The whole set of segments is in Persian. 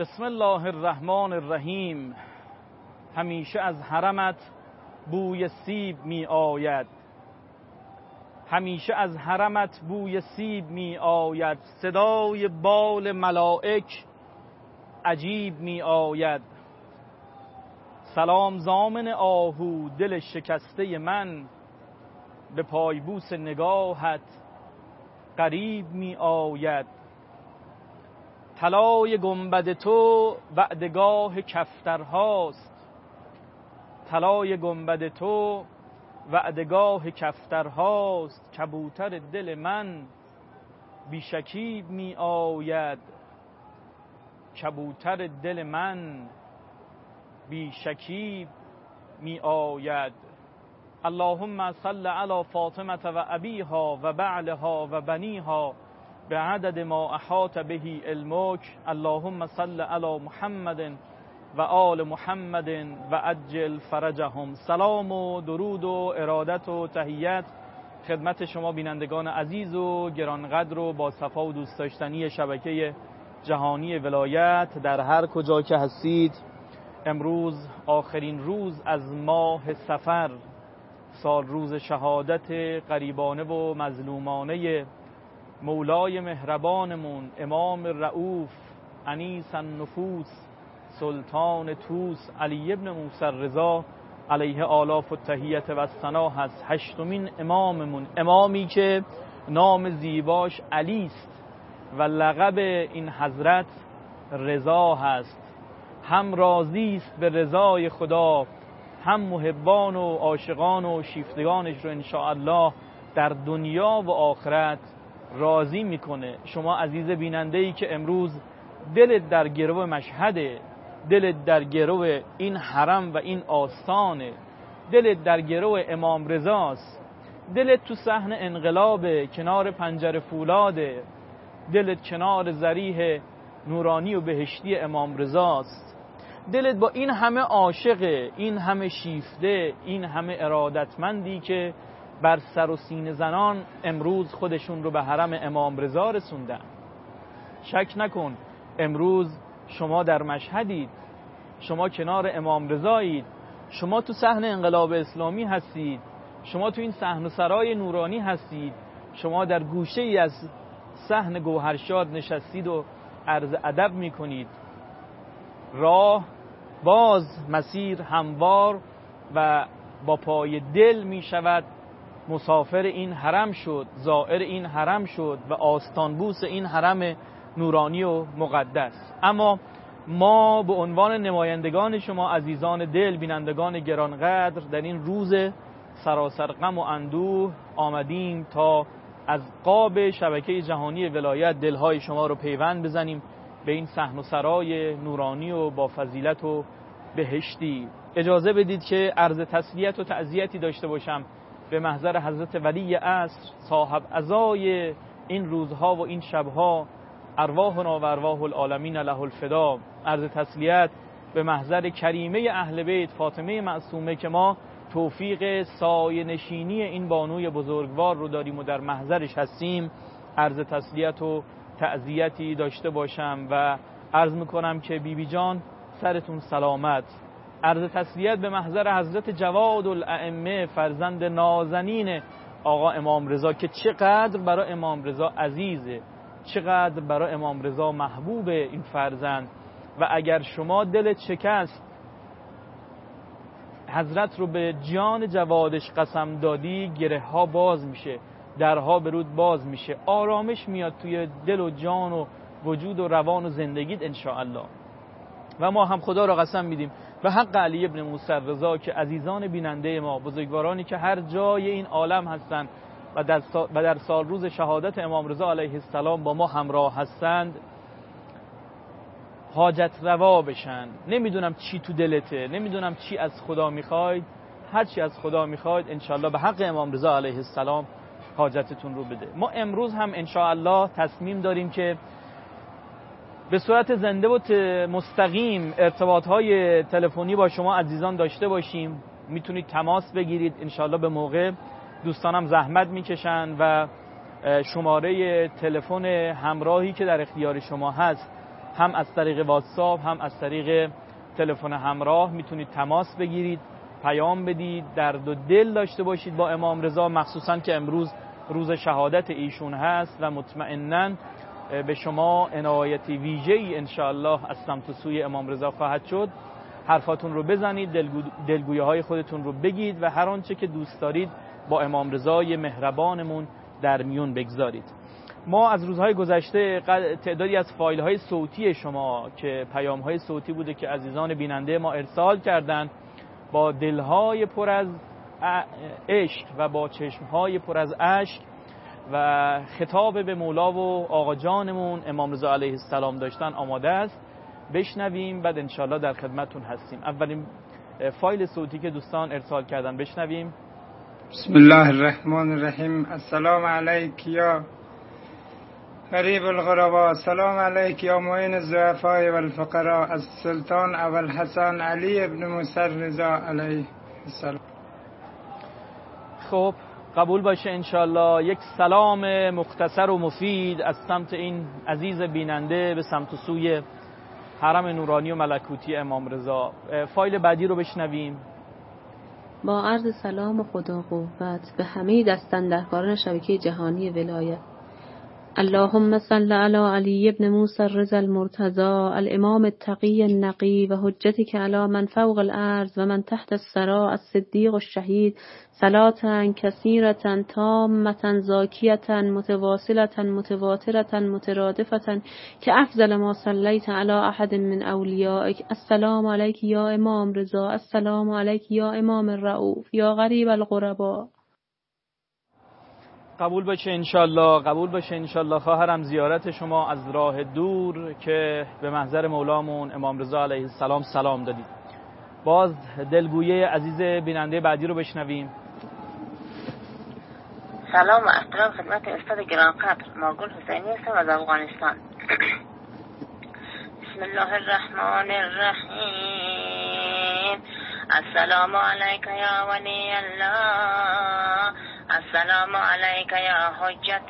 بسم الله الرحمن الرحیم. همیشه از حرمت بوی سیب می آید، همیشه از حرمت بوی سیب می آید، صدای بال ملائک عجیب می آید. سلام زامن آهو دل شکسته من، به پایبوس نگاهت قریب می آید. طلای گنبد تو وعدگاه کفترهاست، طلای گنبد تو وعدگاه کفترهاست. کبوتر دل من بی شکیب می آید، کبوتر دل من بی شکیب می آید. اللهم صل علی فاطمه و ابیها و بعلها و بنیها به عدد ما احاط به علمک. اللهم صل علی محمد و آل محمد و عجل فرجهم. سلام و درود و ارادت و تحیت خدمت شما بینندگان عزیز و گرانقدر و با صفا و دوست داشتنی شبکه جهانی ولایت در هر کجا که هستید. امروز آخرین روز از ماه صفر، سال روز شهادت غریبانه و مظلومانه مولای مهربانمون امام رؤوف انیس النفوس سلطان طوس علی ابن موسی رضا علیه آلاف التحیت و الثنا هست. هشتمین اماممون، امامی که نام زیباش علی است و لقب این حضرت رضا هست. هم راضی است به رضای خدا، هم محبان و عاشقان و شیفتگانش رو انشاءالله در دنیا و آخرت راضی میکنه. شما عزیز بیننده‌ای که امروز دلت در گرو مشهده، دلت در گرو این حرم و این آستانه، دلت در گرو امام رضاست، دلت تو صحن انقلاب کنار پنجره فولاده، دلت کنار ضریح نورانی و بهشتی امام رضاست، دلت با این همه عاشق، این همه شیفته، این همه ارادتمندی که بر سر و سینه زنان امروز خودشون رو به حرم امام رضا رسوندن. شک نکن امروز شما در مشهدید، شما کنار امام رضایید، شما تو صحن انقلاب اسلامی هستید، شما تو این صحن سرای نورانی هستید، شما در گوشه ای از صحن گوهرشاد نشستید و عرض ادب میکنید. راه باز، مسیر هموار و با پای دل میشود. مسافر این حرم شد، زائر این حرم شد و آستانبوس این حرم نورانی و مقدس. اما ما به عنوان نمایندگان شما عزیزان دل، بینندگان گرانقدر، در این روز سراسر غم و اندوه آمدیم تا از قاب شبکه جهانی ولایت دلهای شما رو پیوند بزنیم به این صحن و سرای نورانی و با فضیلت و بهشتی. اجازه بدید که عرض تسلیت و تعزیتی داشته باشم به محضر حضرت ولی عصر، صاحب عزای این روزها و این شبها، ارواحنا و ارواح العالمین له الفدا. عرض تسلیت به محضر کریمه اهل بیت فاطمه معصومه که ما توفیق سایه نشینی این بانوی بزرگوار رو داریم و در محضرش هستیم. عرض تسلیت و تعزیتی داشته باشم و عرض میکنم که بیبی جان سرتون سلامت. عرض تسلیت به محضر حضرت جواد الائمه، فرزند نازنین آقا امام رضا که چقدر برای امام رضا عزیزه، چقدر برای امام رضا محبوب این فرزند. و اگر شما دلت شکست حضرت رو به جان جوادش قسم دادی، گره ها باز میشه، درها برود باز میشه، آرامش میاد توی دل و جان و وجود و روان و زندگیت انشاءالله. و ما هم خدا را قسم میدیم به حق علی ابن موسی رضا که عزیزان بیننده ما، بزرگوارانی که هر جای این عالم هستند و در سال روز شهادت امام رضا علیه السلام با ما همراه هستند، حاجت روا بشن. نمیدونم چی تو دلته، نمیدونم چی از خدا میخواید، هر چی از خدا میخواید انشاءالله به حق امام رضا علیه السلام حاجتتون رو بده. ما امروز هم انشاءالله تصمیم داریم که به صورت زنده و مستقیم ارتباطهای تلفنی با شما عزیزان داشته باشیم. میتونید تماس بگیرید انشاءالله به موقع. دوستانم زحمت میکشن و شماره تلفن همراهی که در اختیار شما هست هم از طریق واتساپ هم از طریق تلفن همراه میتونید تماس بگیرید، پیام بدید، درد و دل داشته باشید با امام رضا، مخصوصا که امروز روز شهادت ایشون هست و مطمئناً به شما عنایت ویژه‌ای انشاءالله از سمت و سوی امام رضا خواهد شد. حرفاتون رو بزنید، دلگویی‌های خودتون رو بگید و هر آنچه که دوست دارید با امام رضای مهربانمون در میون بگذارید. ما از روزهای گذشته تعدادی از فایل‌های صوتی شما که پیام‌های صوتی بوده که عزیزان بیننده ما ارسال کردند، با دل‌های پر از عشق و با چشم‌های پر از اشک و خطاب به مولا و آقا جانمون امام رضا علیه السلام داشتن آماده است. بشنویم بعد انشالله در خدمتون هستیم. اولین فایل صوتی که دوستان ارسال کردن بشنویم. بسم الله الرحمن الرحیم. السلام علیک یا غریب الغربا، سلام علیک یا معین الضعفاء والفقراء، از سلطان ابوالحسن علی ابن موسی رضا علیه السلام. خب قبول باشه انشالله. یک سلام مختصر و مفید از سمت این عزیز بیننده به سمت و سوی حرم نورانی و ملکوتی امام رضا. فایل بعدی رو بشنویم. با عرض سلام و خدا قوت به همه دستاندرکاران شبکه جهانی ولایت. اللهم صل علی علی ابن موسی الرضا المرتضی الامام التقی النقی و حجتک علی من فوق الارض و من تحت الثری الصدیق الشهید صلاة کثیرة تامة زاکیة متواصلة متواترة مترادفة که افضل ما صلیت علی احد من اولیائک. السلام علیک یا امام رضا، السلام علیک یا امام الرؤوف یا غریب الغربا. قبول باشه انشالله، قبول باشه انشالله. خواهرم زیارت شما از راه دور که به محضر مولامون امام رضا علیه السلام سلام دادید. باز دلگویی عزیز بیننده بعدی رو بشنویم. سلام و احترام خدمت استاد گرانقدر، ماگل حسینی هستم از افغانستان. بسم الله الرحمن الرحیم. السلام علیک یا ولی الله، السلام علیک یا حجت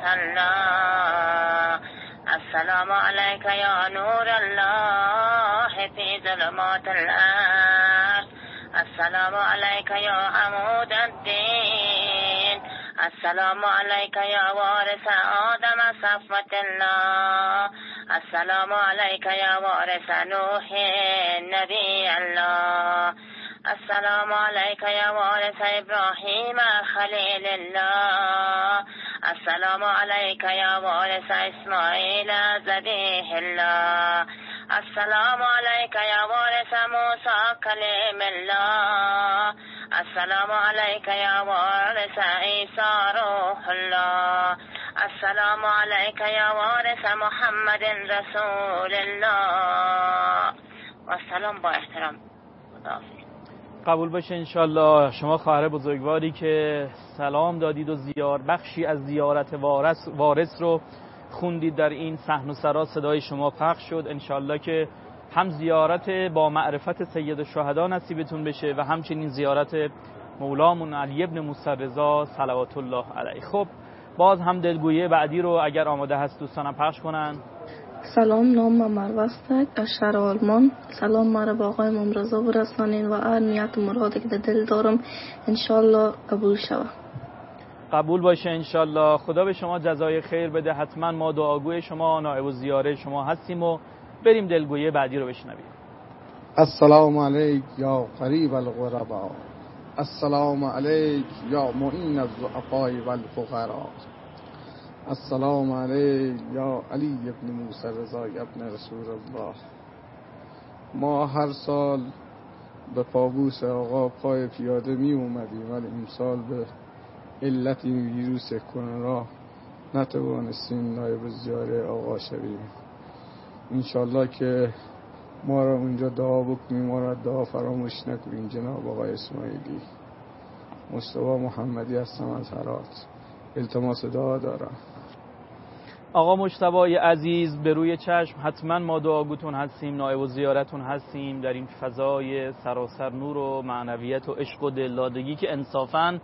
الله، السلام علیک یا نور الله فی ظلمات الارض، السلام علیک یا عمود الدین، السلام علیک یا وارث آدم صفوت الله، السلام علیک یا وارث نوح نبی الله، السلام علیک یا وارث ابراهیم خلیل الله، السلام علیک یا وارث اسماعیل ذبیح الله، السلام علیک یا وارث موسی کلیم الله، السلام علیک یا وارث عیسی روح الله، السلام علیک یا وارث محمد رسول الله. و سلام با احترام. خداحافظ. قبول باشه انشالله. شما خواهر بزرگواری که سلام دادید و بخشی از زیارت وارث رو خوندید در این صحن و سرا، صدای شما پخش شد. انشالله که هم زیارت با معرفت سید الشهدا نصیبتون بشه و همچنین زیارت مولامون علی ابن موسی رضا صلوات الله علیه. خب باز هم دلگویی بعدی رو اگر آماده هست دوستانم پخش کنن. سلام، نام مروه است از شهر آلمان. سلام مرا با آقای امام رضا برسانین و هر نیت و مرادی که در دل دارم انشالله قبول شود. قبول باشه انشالله. خدا به شما جزای خیر بده. حتما ما دعاگوی شما، نائب الزیاره شما هستیم و بریم دلگویی بعدی رو بشنویم. السلام علیک یا غریب الغربا، السلام علیک یا معین الضعفاء والفقراء، السلام علیک یا علی ابن موسی رضا ابن رسول الله. ما هر سال به پابوس آقا پای پیاده می اومدیم ولی امسال به علت ویروس کرونا نتوانستیم نایب زیاره آقا شویم. انشالله که ما را اونجا دعا بکنیم، ما را دعا فراموش نکنیم. جناب آقای اسماعیلی، مصطفی محمدی هستم از هرات، التماس دعا دارم. آقا مجتبی عزیز به روی چشم، حتما ما دعاگوتون هستیم، نائب الزیارتون هستیم در این فضای سراسر نور و معنویت و عشق و دلدادگی که انصافاً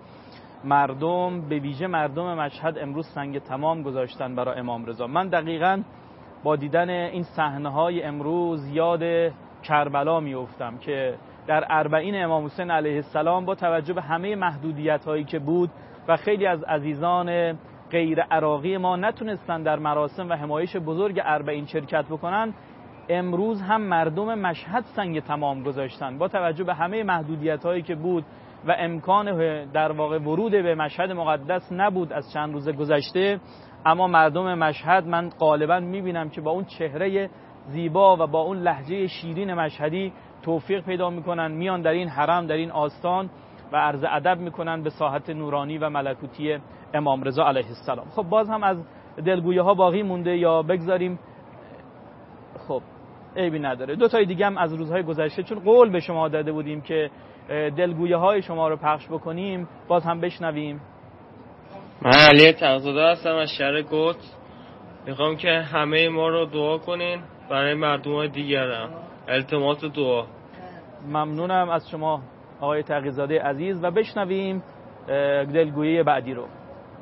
مردم، به ویژه مردم مشهد، امروز سنگ تمام گذاشتن برای امام رضا. من دقیقاً با دیدن این صحنه‌های امروز یاد کربلا میافتم که در اربعین امام حسین علیه السلام با توجه به همه محدودیت‌هایی که بود و خیلی از عزیزان غیر عراقی ما نتونستن در مراسم و حمایش بزرگ اربعین شرکت بکنن، امروز هم مردم مشهد سنگ تمام گذاشتن. با توجه به همه محدودیت‌هایی که بود و امکان در واقع ورود به مشهد مقدس نبود از چند روز گذشته، اما مردم مشهد من غالبا میبینم که با اون چهره زیبا و با اون لهجه شیرین مشهدی توفیق پیدا میکنن، میان در این حرم، در این آستان و عرض ادب میکنن به ساحت نورانی و ملکوتی امام رضا علیه السلام. خب باز هم از دلگویی ها باقی مونده یا بگذاریم؟ خب عیبی نداره. دو تای دیگه هم از روزهای گذشته، چون قول به شما داده بودیم که دلگویی های شما رو پخش بکنیم، باز هم بشنویم. من علی تقزاده هستم از شهر قدس. میخوام که همه ما رو دعا کنین برای مردم دیگرم. التماس دعا. ممنونم از شما آقای تقی‌زاده عزیز و بشنویم دلگویی بعدی رو.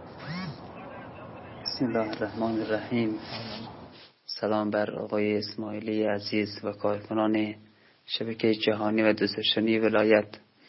بسم الله الرحمن الرحیم. سلام بر آقای اسماعیلی عزیز و کارکنان شبکه جهانی و دوستداشتنی ولایت.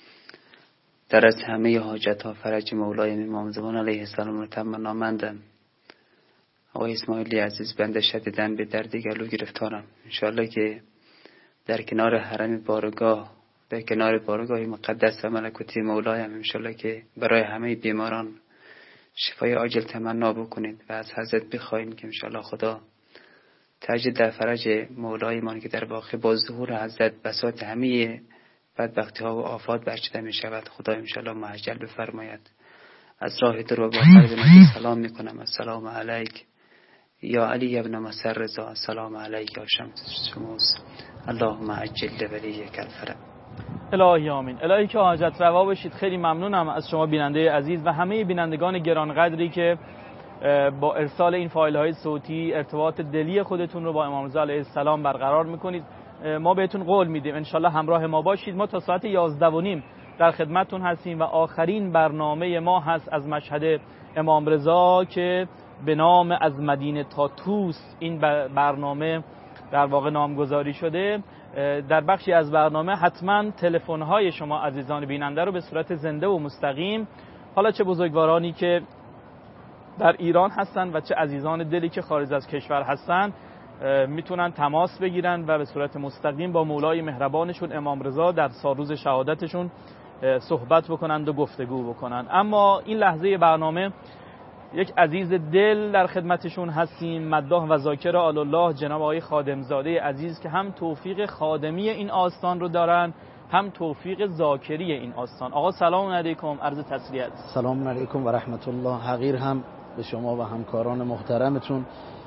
در از همه حاجت ها فرج مولای امام زمان علیه السلام رو تمنامندم. آقای اسماعیلی عزیز، بنده شدیداً به درد گلو گرفتارم. انشاءالله که در کنار حرم بارگاه، در کنار بارگاه مقدس و ملکوتی مولایم، انشاءالله که برای همه بیماران شفای عاجل تمنا بکنید و از حضرت بخواهیم که انشاءالله خدا تجدید در فرج مولایمان که در واقع با ظهور حضرت بساط همه بدبختی ها و آفات برچیده می شود، خدا انشاءالله معجل بفرماید. از راه در و با قلب سلام می کنم. السلام علیک یا علی ابن مسر رضا، السلام علیک یا شمس شموس، اللهم عجل ولیک الفرج. الهی آمین. الهی که حاجت روا بشید. خیلی ممنونم از شما بیننده عزیز و همه بینندگان گرانقدری که با ارسال این فایل های صوتی ارتباط دلی خودتون رو با امام رضا علیه السلام برقرار میکنید. ما بهتون قول میدیم انشالله همراه ما باشید. ما تا ساعت 11:30 در خدمتتون هستیم و آخرین برنامه ما هست از مشهد امام رضا که به نام از مدینه تا طوس این برنامه در واقع نامگذاری شده. در بخشی از برنامه حتما تلفن‌های شما عزیزان بیننده رو به صورت زنده و مستقیم، حالا چه بزرگوارانی که در ایران هستن و چه عزیزان دلی که خارج از کشور هستن، میتونن تماس بگیرن و به صورت مستقیم با مولای مهربانشون امام رضا در سالروز شهادتشون صحبت بکنند و گفتگو بکنند. اما این لحظه برنامه یک عزیز دل در خدمتشون هستیم، مداح و ذاکر آل الله جناب آقای خادمزاده عزیز که هم توفیق خادمی این آستان رو دارن، هم توفیق ذاکری این آستان. آقا سلام علیکم، عرض تسلیت. سلام علیکم و رحمت الله. حقیر هم به شما و همکاران محترمتون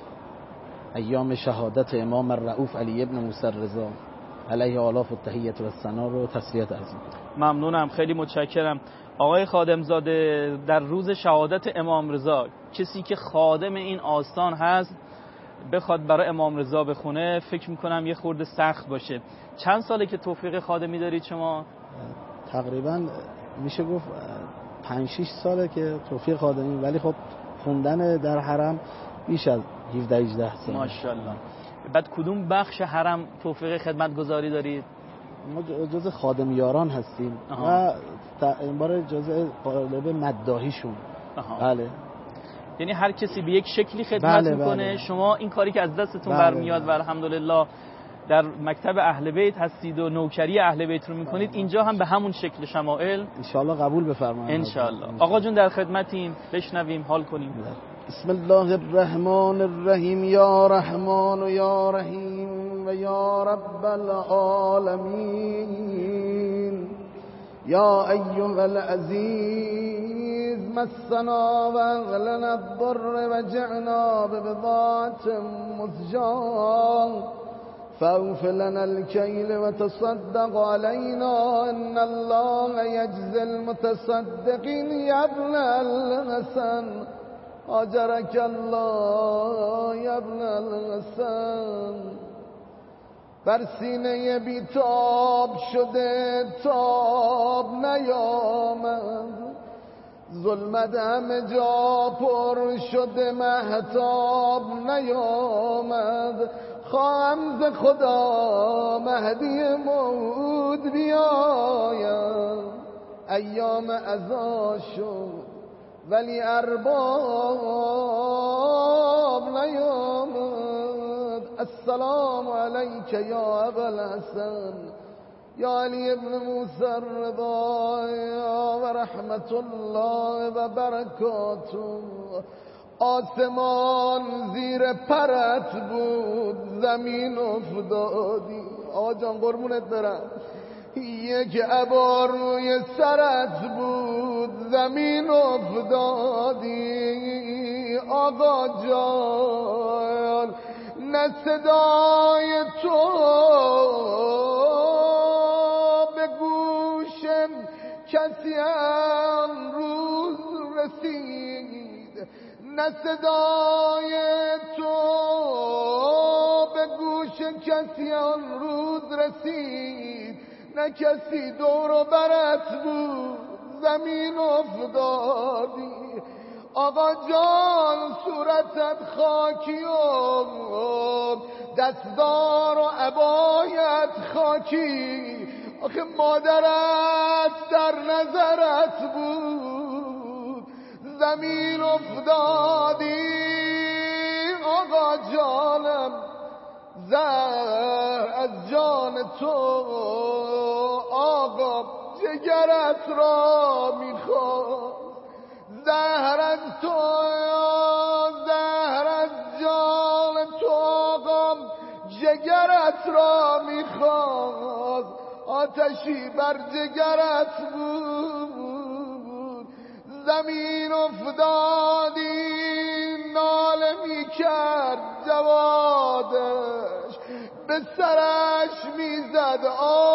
ایام شهادت امام الرؤوف علی ابن موسی رضا علیه آلاف التحیت و الثنا رو تسلیت عرض می‌کنم. ممنونم، خیلی متشکرم. آقای خادمزاده، در روز شهادت امام رضا کسی که خادم این آستان هست بخواد برای امام رضا بخونه، فکر میکنم یه خورده سخت باشه. چند ساله که توفیق خادمی دارید شما؟ تقریبا میشه گفت 5-6 ساله که توفیق خادمی، ولی خب خوندن در حرم بیش از 17-18 سال. ماشاءالله. بعد کدوم بخش حرم توفیق خدمت گذاری دارید؟ ما جزء خادمیاران هستیم و این بار جزء قالب مداحیشون. بله. یعنی هر کسی به یک شکلی خدمت میکنه. بله. شما این کاری که از دستتون برمیاد و الحمدلله در مکتب اهل بیت هستید و نوکری اهل بیت رو میکنید، اینجا هم به همون شکل شمائل انشاءالله قبول بفرمایید. انشاءالله. آقا جون در خدمتیم، بشنویم، حال کنیم. بسم الله الرحمن الرحیم. یا رحمان و یا رحیم و یا رب العالمین. یا ایها العزیز مسنا و اغلنا الضر و جعنا ببضاعة مزجاة فاوف لنا الكيل وتصدق علينا ان الله يجزي المتصدقين يا ابن الحسن اجرك الله يا ابن الحسن. بر سینه بیتاب شده تاب نیامد، ظلمت همه جا پر شده مهتاب نیامد خواهم ز خدا مهدی موعود بیاید ایام عزا شد ولی ارباب نیامد السلام علیک یا ابوالحسن یا علی ابن موسی الرضا و رحمت الله و برکاته آسمان زیر پرت بود زمین افتادی آقا جان قربونت برم یک عبا روی سرت بود زمین افتادی آقا جان نه صدای تو به گوشم کسی امروز رسید نه صدای تو به گوش کسی آن روز رسید نه کسی دور و برت بود زمین افتادی آقا جان صورتت خاکی و دستار و عبایت خاکی آخه مادرت در نظرت بود زمین افتادی آقا جانم زهر از جان تو آقا جگرت را میخواد زهر از تو زهر از جان تو آقا جگرت را میخواد آتشی بر جگرت بود زمین افتادی ناله میکرد جوادش به سرش میزد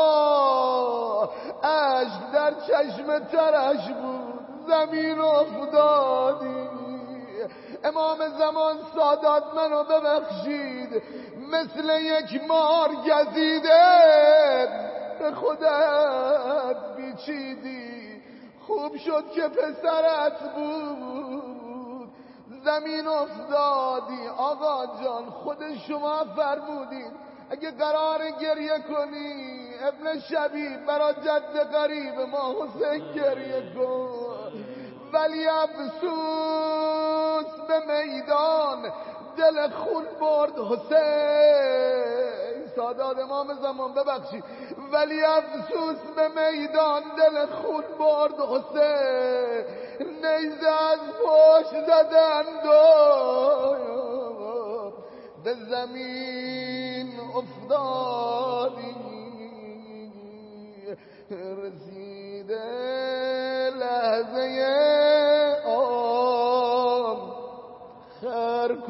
اشک در چشم ترش بود زمین افتادی امام زمان سادات منو ببخشید مثل یک مار گزیده به خودت بیچیدی خوب شد که پسرت بود زمین افتادی آقا جان خود شما فرمودین اگه قرار گریه کنی ابن شبیب برا جد قریب ما حسین گریه کن ولی افسوس به میدان دل خون برد حسین سادات امام زمان ببخشید ولی افسوس به میدان دل خون برد حسین نیزه از پشت زدند به زمین افتادی رسیده لحظه آخر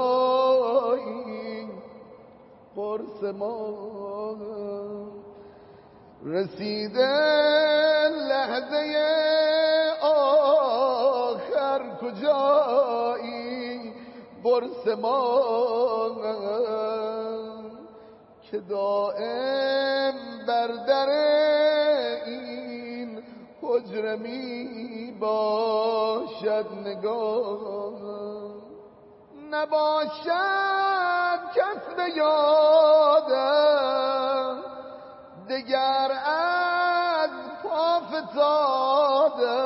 کجایی قرص ما رسیده لحظه آخر کجایی قرص ما که دائم بر در این حجره می باشد نگاه نباشد کس به یادم دگر از پا فتاده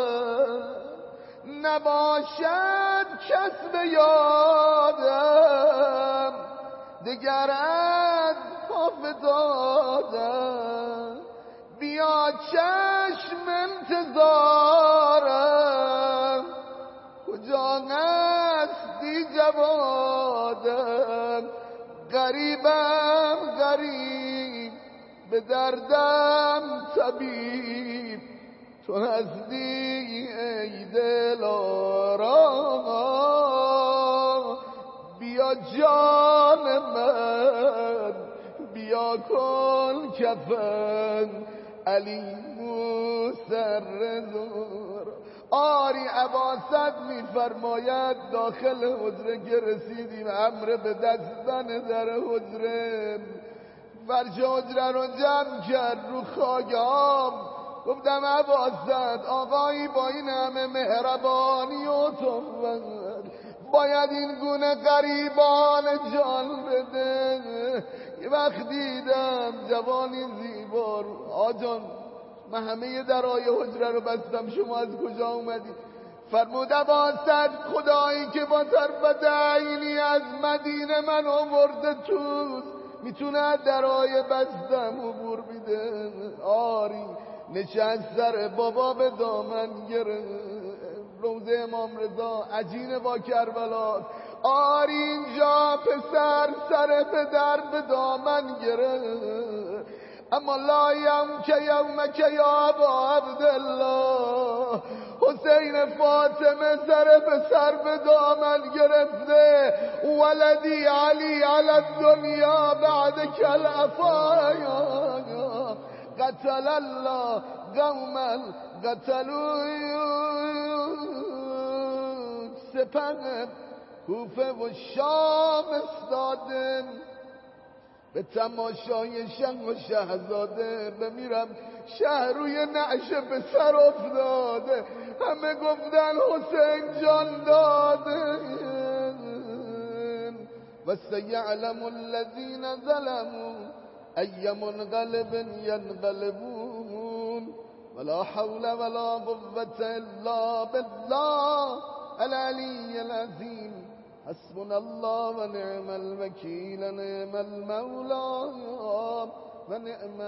نباشد کس به یادم دگر از پا فتاده بیا چشم انتظارم کجا هستی جوادم غریبم غریب به دردم طبیب تو هستی ای دلارام بیا جان من بیا کن کفن علی موسر آری عباست میفرماید داخل حجره که رسیدیم امر به دستن در حجره فرش حجره رو جمع کرد رو خاگام گفتم عباست آقایی با این همه مهربانی و توفت باید این گونه غریبان جان بده. یه وقت دیدم جوانی زیبا آجان من همه درای حجره رو بستم شما از کجا اومدی؟ فرمود عباست خدایی که با طرفت عینی از مدینه من آورده توست میتونه درای بستم عبور بیده. آری نشست سر بابا به دامن گرفت روزه امام رضا عجین با کربلا. آری اینجا پسر سر پدر به دامن گرفت اما لا یم که یوم که یا ابا عبدالله حسین فاطمه سر پسر به دامن گرفته ولدی علی علی الدنیا بعد کل افایا قتل الله قوما قتلوا سپه کوفه و شام استادن به تماشای شه و شهزاده بمیرم شهر روی نعشه به سر افتاده همه گفتن حسین جان داده و سیعلم الذین ظلموا ای منقلب ینقلبون ولا حول ولا قوة الا بالله العلی العظیم حسبنا الله و نعم الوکیل نعم المولا و نعم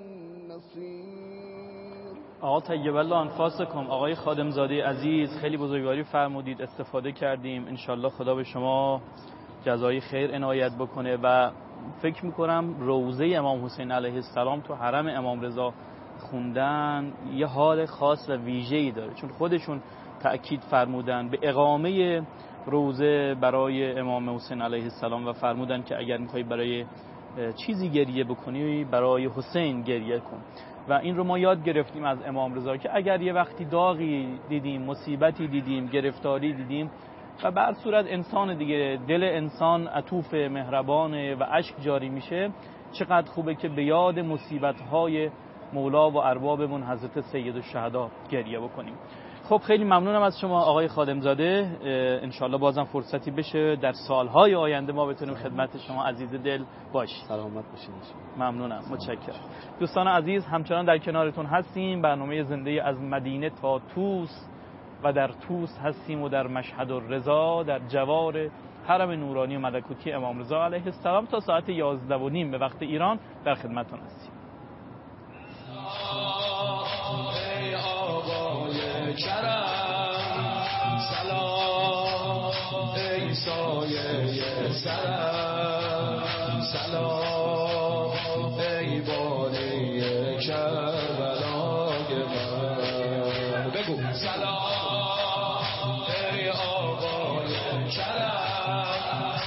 النصیر. آقا طیب الله انفاسکم، آقای خادمزاده عزیز خیلی بزرگواری فرمودید، استفاده کردیم. انشالله خدا به شما جزای خیر عنایت بکنه و فکر میکنم روضه امام حسین علیه السلام تو حرم امام رضا خوندن یه حال خاص و ویژه‌ای داره، چون خودشون تأکید فرمودن به اقامه روضه برای امام حسین علیه السلام و فرمودن که اگر میخوای برای چیزی گریه بکنی برای حسین گریه کن. و این رو ما یاد گرفتیم از امام رضا که اگر یه وقتی داغی دیدیم، مصیبتی دیدیم، گرفتاری دیدیم و بر صورت انسان دیگه، دل انسان عطوف مهربانه و اشک جاری میشه، چقدر خوبه که به یاد مصیبت‌های مولا و اربابمون حضرت سید الشهدا گریه بکنیم. خب خیلی ممنونم از شما آقای خادمزاده، انشالله بازم فرصتی بشه در سالهای آینده ما بتونیم خدمت شما عزیز دل باشیم. سلامت باشین. ممنونم، متشکرم. دوستان عزیز همچنان در کنارتون هستیم. برنامه زنده از مدینه تا توس و در توس هستیم و در مشهد الرضا در جوار حرم نورانی و ملکوتی امام رضا علیه السلام تا ساعت 11:30 به وقت ایران در خدمتتون هستیم. سلام ای سایه سرم، سلام ای بانی کربلای من. بگو سلام ای آقای کرم،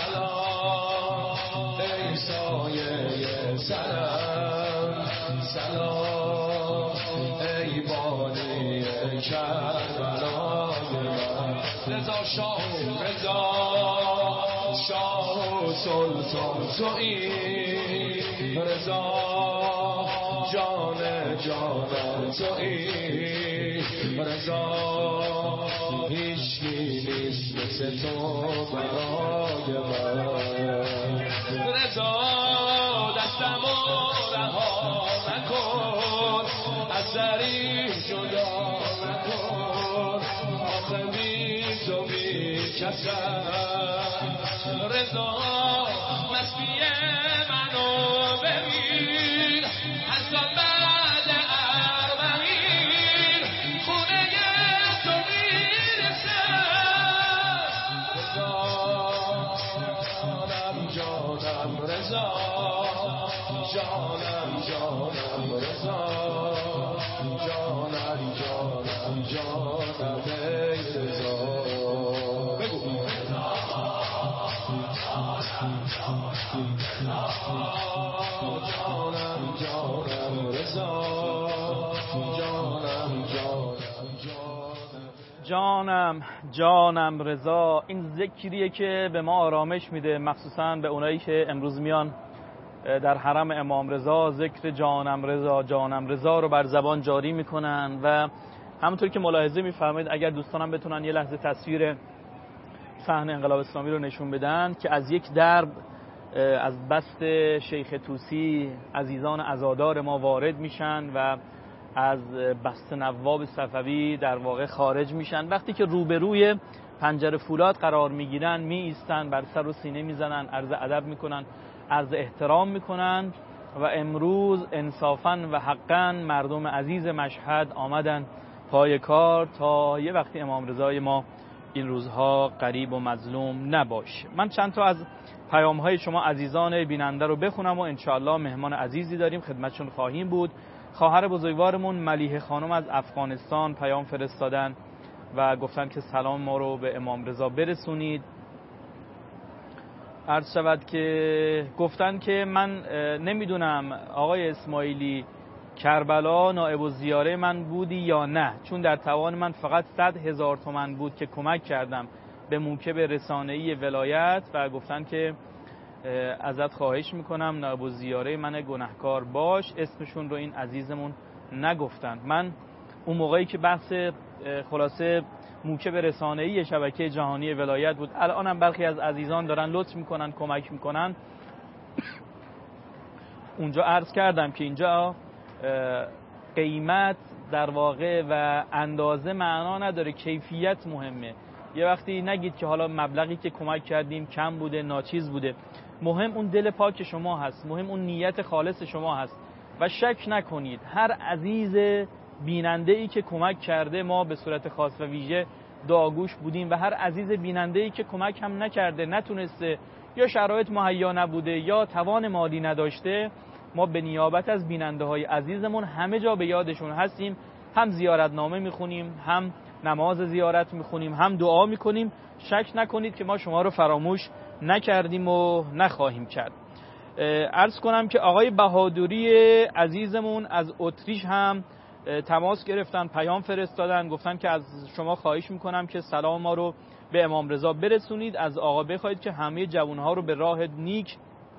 سلام ای سایه سرم، سلام ای بانی کربلای من. رضا شاه رضا شاه سلطان تویی، رضا جان جانان تویی، رضا هیچکی نیست مثل تو برای من. رضا دستمو رها نکن، از دری جدا نکن، آخه بی تو بی کسم. رضا مستی منو ببین، حتی بعد اربعین خونه تو میرسم. رضا جانم رضا، جانم جانم رضا، جانم جانم جانم ای رضا. بگو جانم جانم رضا، جانم جانم جانم رضا. این ذکریه که به ما آرامش میده، مخصوصا به اونایی که امروز میان در حرم امام رضا ذکر جانم رضا رو بر زبان جاری میکنن و همونطور که ملاحظه میفرمایید اگر دوستانم بتونن یه لحظه تصویر صحنه انقلاب اسلامی رو نشون بدن که از یک درب از بست شیخ طوسی عزیزان عزادار ما وارد میشن و از بست نواب صفوی در واقع خارج میشن. وقتی که روبروی پنجره فولاد قرار میگیرن می ایستن، بر سر و سینه میزنن، عرض ادب میکنن، عرض احترام میکنن و امروز انصافاً و حقاً مردم عزیز مشهد آمدن پای کار تا یه وقتی امام رضای ما این روزها غریب و مظلوم نباشه. من چند تا از پیام‌های شما عزیزان بیننده رو بخونم و انشاءالله مهمان عزیزی داریم خدمتشون خواهیم بود. خواهر بزرگوارمون ملیحه خانم از افغانستان پیام فرستادن و گفتن که سلام ما رو به امام رضا برسونید. عرض شود که گفتن که من نمیدونم آقای اسماعیلی کربلا نائب الزیاره من بودی یا نه، چون در توان من فقط 100,000 تومان بود که کمک کردم به موکب رسانه‌ای ولایت و گفتن که ازت خواهش میکنم نائب الزیاره من گناهکار باش. اسمشون رو این عزیزمون نگفتن. من اون موقعی که بحث خلاصه موکب رسانه‌ای شبکه جهانی ولایت بود، الانم برخی از عزیزان دارن لطف میکنن کمک میکنن، اونجا عرض کردم که اینجا قیمت در واقع و اندازه معنا نداره، کیفیت مهمه. یه وقتی نگید که حالا مبلغی که کمک کردیم کم بوده ناچیز بوده، مهم اون دل پاک شما هست، مهم اون نیت خالص شما هست و شک نکنید هر عزیز بیننده ای که کمک کرده ما به صورت خاص و ویژه دعاگوش بودیم و هر عزیز بیننده ای که کمک هم نکرده نتونسته یا شرایط مهیا نبوده یا توان مالی نداشته، ما به نیابت از بیننده های عزیزمون همه جا به یادشون هستیم، هم زیارتنامه میخونیم، هم نماز زیارت میخونیم، هم دعا میکنیم. شک نکنید که ما شما رو فراموش نکردیم و نخواهیم کرد. عرض کنم که آقای بهادری عزیزمون از اتریش هم تماس گرفتن، پیام فرستادن، گفتن که از شما خواهش میکنم که سلام ما رو به امام رضا برسونید، از آقا بخواید که همه جوانها رو به راه نیک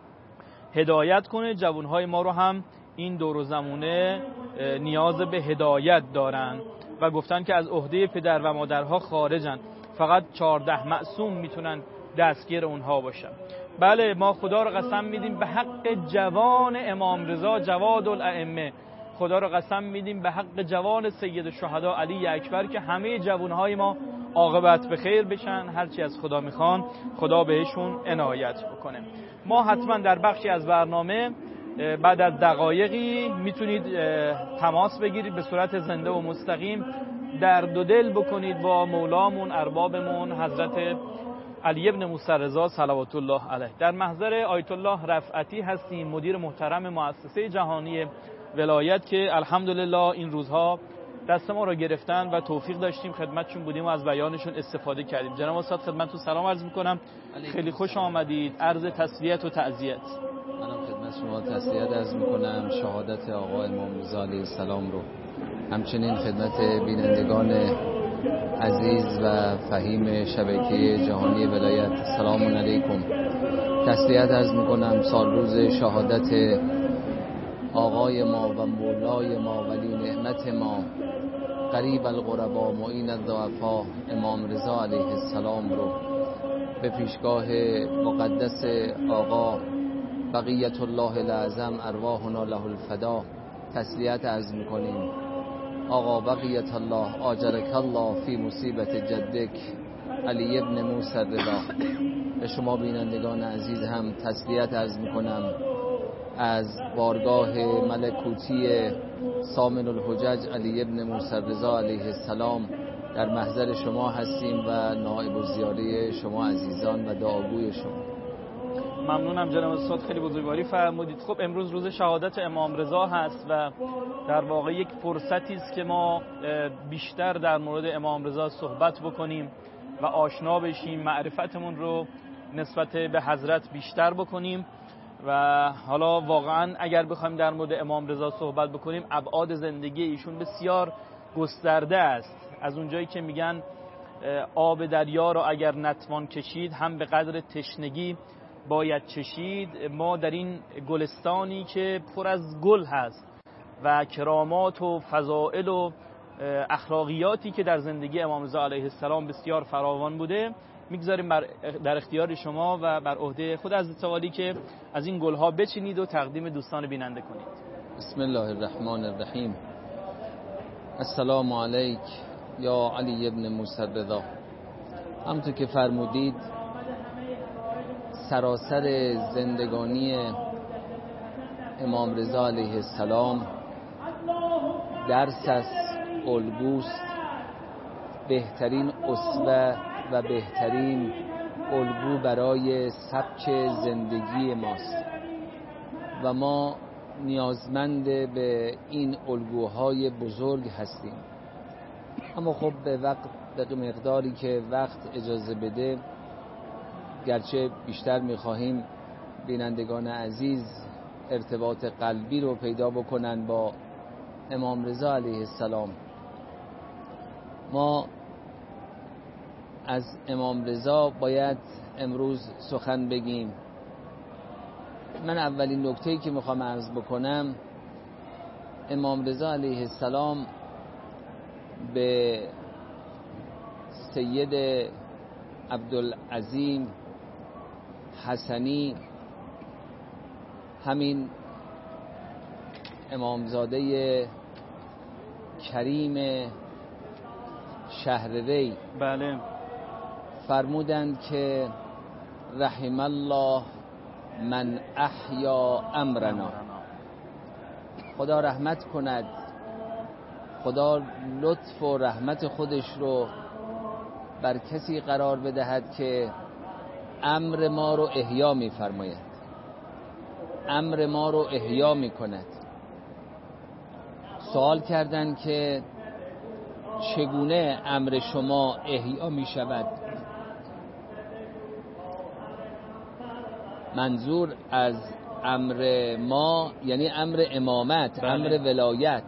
هدایت کنه. جوانهای ما رو هم این دور و زمونه نیاز به هدایت دارن و گفتن که از عهده پدر و مادرها خارجن، فقط 14 معصوم میتونن دستگیر اونها باشن. بله ما خدا رو قسم میدیم به حق جوان امام رضا جواد الائمه، خدا رو قسم میدیم به حق جوان سید الشهدا علی اکبر که همه جوانهای ما عاقبت به خیر بشن، هرچی از خدا میخوان خدا بهشون عنایت بکنه. ما حتما در بخشی از برنامه بعد از دقایقی میتونید تماس بگیرید به صورت زنده و مستقیم، درد و دل بکنید با مولامون اربابمون حضرت علی ابن موسی رضا صلوات الله علیه. در محضر آیت الله رفعتی هستیم، مدیر محترم مؤسسه جهانی ولایت که الحمدلله این روزها دست ما رو گرفتن و توفیق داشتیم خدمتشون بودیم و از بیانشون استفاده کردیم. جناب استاد خدمتتون سلام عرض میکنم، خیلی خوش آمدید. عرض تسلیت و تعزیت. منم خدمت شما تسلیت عرض میکنم، شهادت آقا امام رضا علیه السلام رو، همچنین خدمت بینندگان عزیز و فهیم شبکه جهانی ولایت سلام علیکم. تسلیت عرض میکنم سال روز شهادت آقای ما و مولای ما ولی نعمت ما قریب الغربا معین الضعفا امام رضا علیه السلام رو به پیشگاه مقدس آقا بقیت الله الاعظم ارواحنا له الفدا تسلیت عرض میکنیم. آقا بقیت الله آجرک الله فی مصیبت جدک علی ابن موسی رضا. به شما بینندگان عزیز هم تسلیت عرض میکنم از بارگاه ملکوتی سامن الحجج علی ابن موسی رضا علیه السلام. در محضر شما هستیم و نائب الزیاره شما عزیزان و دعاگوی شما. ممنونم جناب استاد، خیلی بزرگواری فرمودید. خب امروز روز شهادت امام رضا هست و در واقع یک فرصتی است که ما بیشتر در مورد امام رضا صحبت بکنیم و آشنا بشیم، معرفتمون رو نسبت به حضرت بیشتر بکنیم و حالا واقعا اگر بخوایم در مورد امام رضا صحبت بکنیم ابعاد زندگی ایشون بسیار گسترده است. از اونجایی که میگن آب دریا رو اگر نتوان کشید هم به قدر تشنگی باید چشید. ما در این گلستانی که پر از گل هست و کرامات و فضائل و اخلاقیاتی که در زندگی امام رضا علیه السلام بسیار فراوان بوده، میگذاریم در اختیار شما و بر عهده خود حضرت عالی که از این گلها بچینید و تقدیم دوستان بیننده کنید. بسم الله الرحمن الرحیم. السلام علیک یا علی ابن موسی الرضا. همونطور که فرمودید سراسر زندگانی امام رضا علیه السلام درس است، الگوست، بهترین اسوه و بهترین الگو برای سبک زندگی ماست و ما نیازمند به این الگوهای بزرگ هستیم. اما خب به مقداری که وقت اجازه بده، گرچه بیشتر می‌خواهیم بینندگان عزیز ارتباط قلبی رو پیدا بکنن با امام رضا علیه السلام، ما از امام رضا باید امروز سخن بگیم. من اولین نکته‌ای که میخوام عرض بکنم، امام رضا علیه السلام به سید عبدالعظیم حسنی، همین امامزاده کریم شهروی، بله، فرمودند که رحم الله من احیا امرنا. خدا رحمت کند، خدا لطف و رحمت خودش رو بر کسی قرار بدهد که امر ما رو احیا می فرماید، امر ما رو احیا می کند. سوال کردند که چگونه امر شما احیا می شود؟ منظور از امر ما یعنی امر امامت، بله. امر ولایت،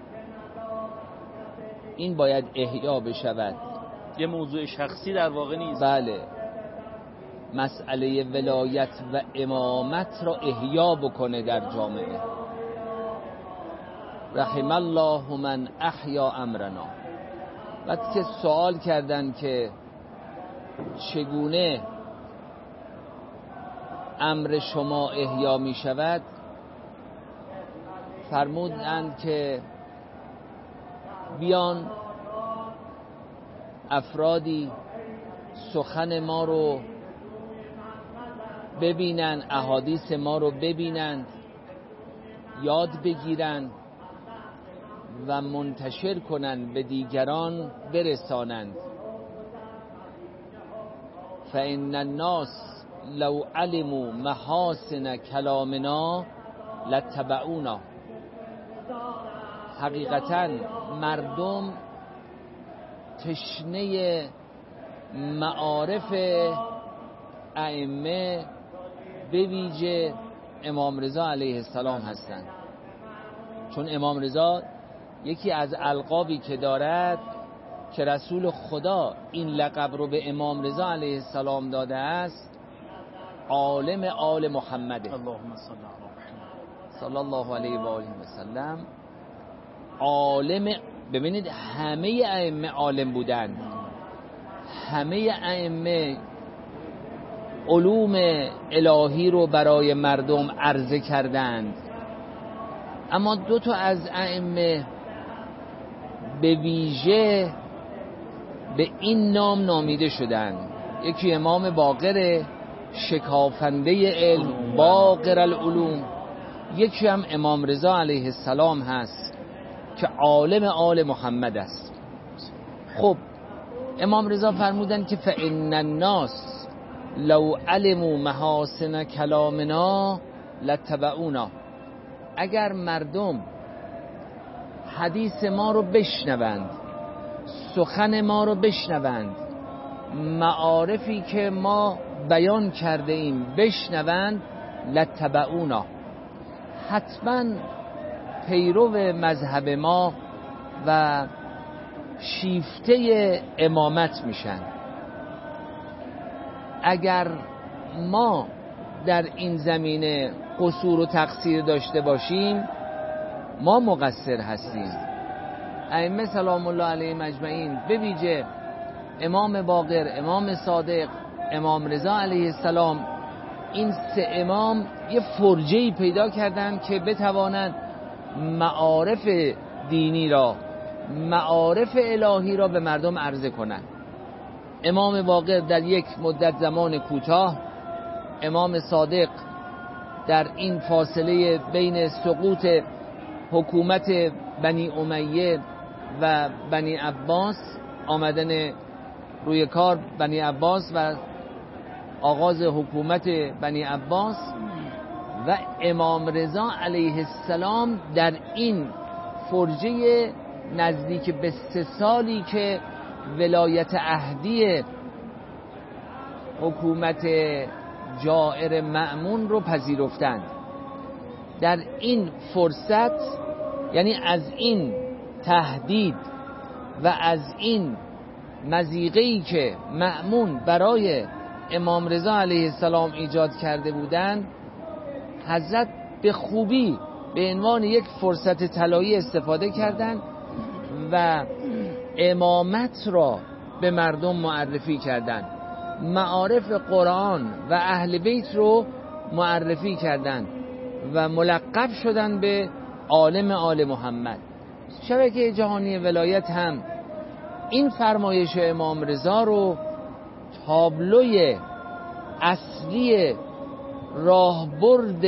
این باید احیا بشود. یه موضوع شخصی در واقع نیست. بله، مسئله ولایت و امامت را احیا بکنه در جامعه. رحم الله من احیا امرنا. وقتی که سوال کردن که چگونه امر شما احیا می شود، فرمودند که بیان افرادی سخن ما رو ببینن، احادیث ما رو ببینند، یاد بگیرند و منتشر کنند، به دیگران برسانند. فإن الناس لو علموا محاسن کلامنا لاتبعونا. حقیقتاً مردم تشنه معارف ائمه به ویژه امام رضا علیه السلام هستند، چون امام رضا یکی از القابی که دارد که رسول خدا این لقب رو به امام رضا علیه السلام داده است، عالم آل محمده صلی الله علیه و آله و سلم. عالم، ببینید همه ائمه عالم بودند، همه ائمه علوم الهی رو برای مردم عرضه کردند، اما دو تا از ائمه به ویژه به این نام نامیده شدند. یکی امام باقر، شکافنده علم، باقر العلوم. یکی هم امام رضا علیه السلام هست که عالم آل محمد است. خب امام رضا فرمودند که فإن الناس لو علموا محاسن کلامنا لاتبعونا. اگر مردم حدیث ما رو بشنوند، سخن ما رو بشنوند، معارفی که ما بیان کرده ایم بشنوند، لاتبعونا، حتما پیرو مذهب ما و شیفته امامت میشن. اگر ما در این زمینه قصور و تقصیر داشته باشیم ما مقصر هستیم. ائمه سلام الله علیهم اجمعین، به ویژه امام باقر، امام صادق، امام رضا علیه السلام، این سه امام یه فرجه‌ای پیدا کردند که بتوانند معارف دینی را، معارف الهی را به مردم عرضه کنند. امام باقر در یک مدت زمان کوتاه، امام صادق در این فاصله بین سقوط حکومت بنی امیه و بنی عباس، آمدن روی کار بنی عباس و آغاز حکومت بنی عباس، و امام رضا علیه السلام در این فرجه نزدیک به 3 سالی که ولایت عهدی حکومت جائر مأمون رو پذیرفتند. در این فرصت، یعنی از این تهدید و از این مضیقه‌ای که مأمون برای امام رضا علیه السلام ایجاد کرده بودند، حضرت به خوبی به عنوان یک فرصت طلایی استفاده کردند و امامت را به مردم معرفی کردند، معارف قرآن و اهل بیت رو معرفی کردند و ملقب شدند به عالم آل محمد. شبکه جهانی ولایت هم این فرمایش امام رضا رو تابلوی اصلی راهبرد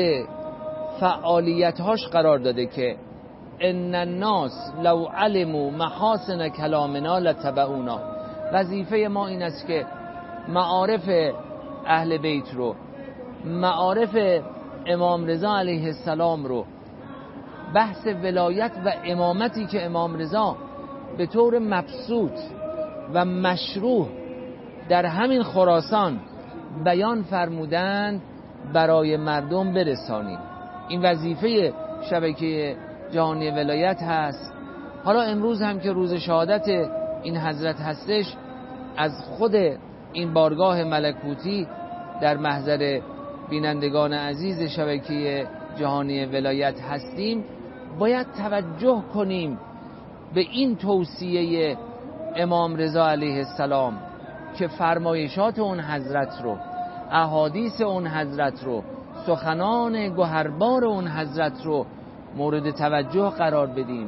فعالیت‌هاش قرار داده که ان الناس لو علموا محاسن کلامنا لتبعونا. وظیفه ما این است که معارف اهل بیت رو، معارف امام رضا علیه السلام رو، بحث ولایت و امامتی که امام رضا به طور مبسوط و مشروع در همین خراسان بیان فرمودند برای مردم برسانیم. این وظیفه شبکه جهانی ولایت هست. حالا امروز هم که روز شهادت این حضرت هستش، از خود این بارگاه ملکوتی در محضر بینندگان عزیز شبکه جهانی ولایت هستیم، باید توجه کنیم به این توصیه امام رضا علیه السلام که فرمایشات اون حضرت رو، احادیث اون حضرت رو، سخنان گوهربار اون حضرت رو مورد توجه قرار بدیم.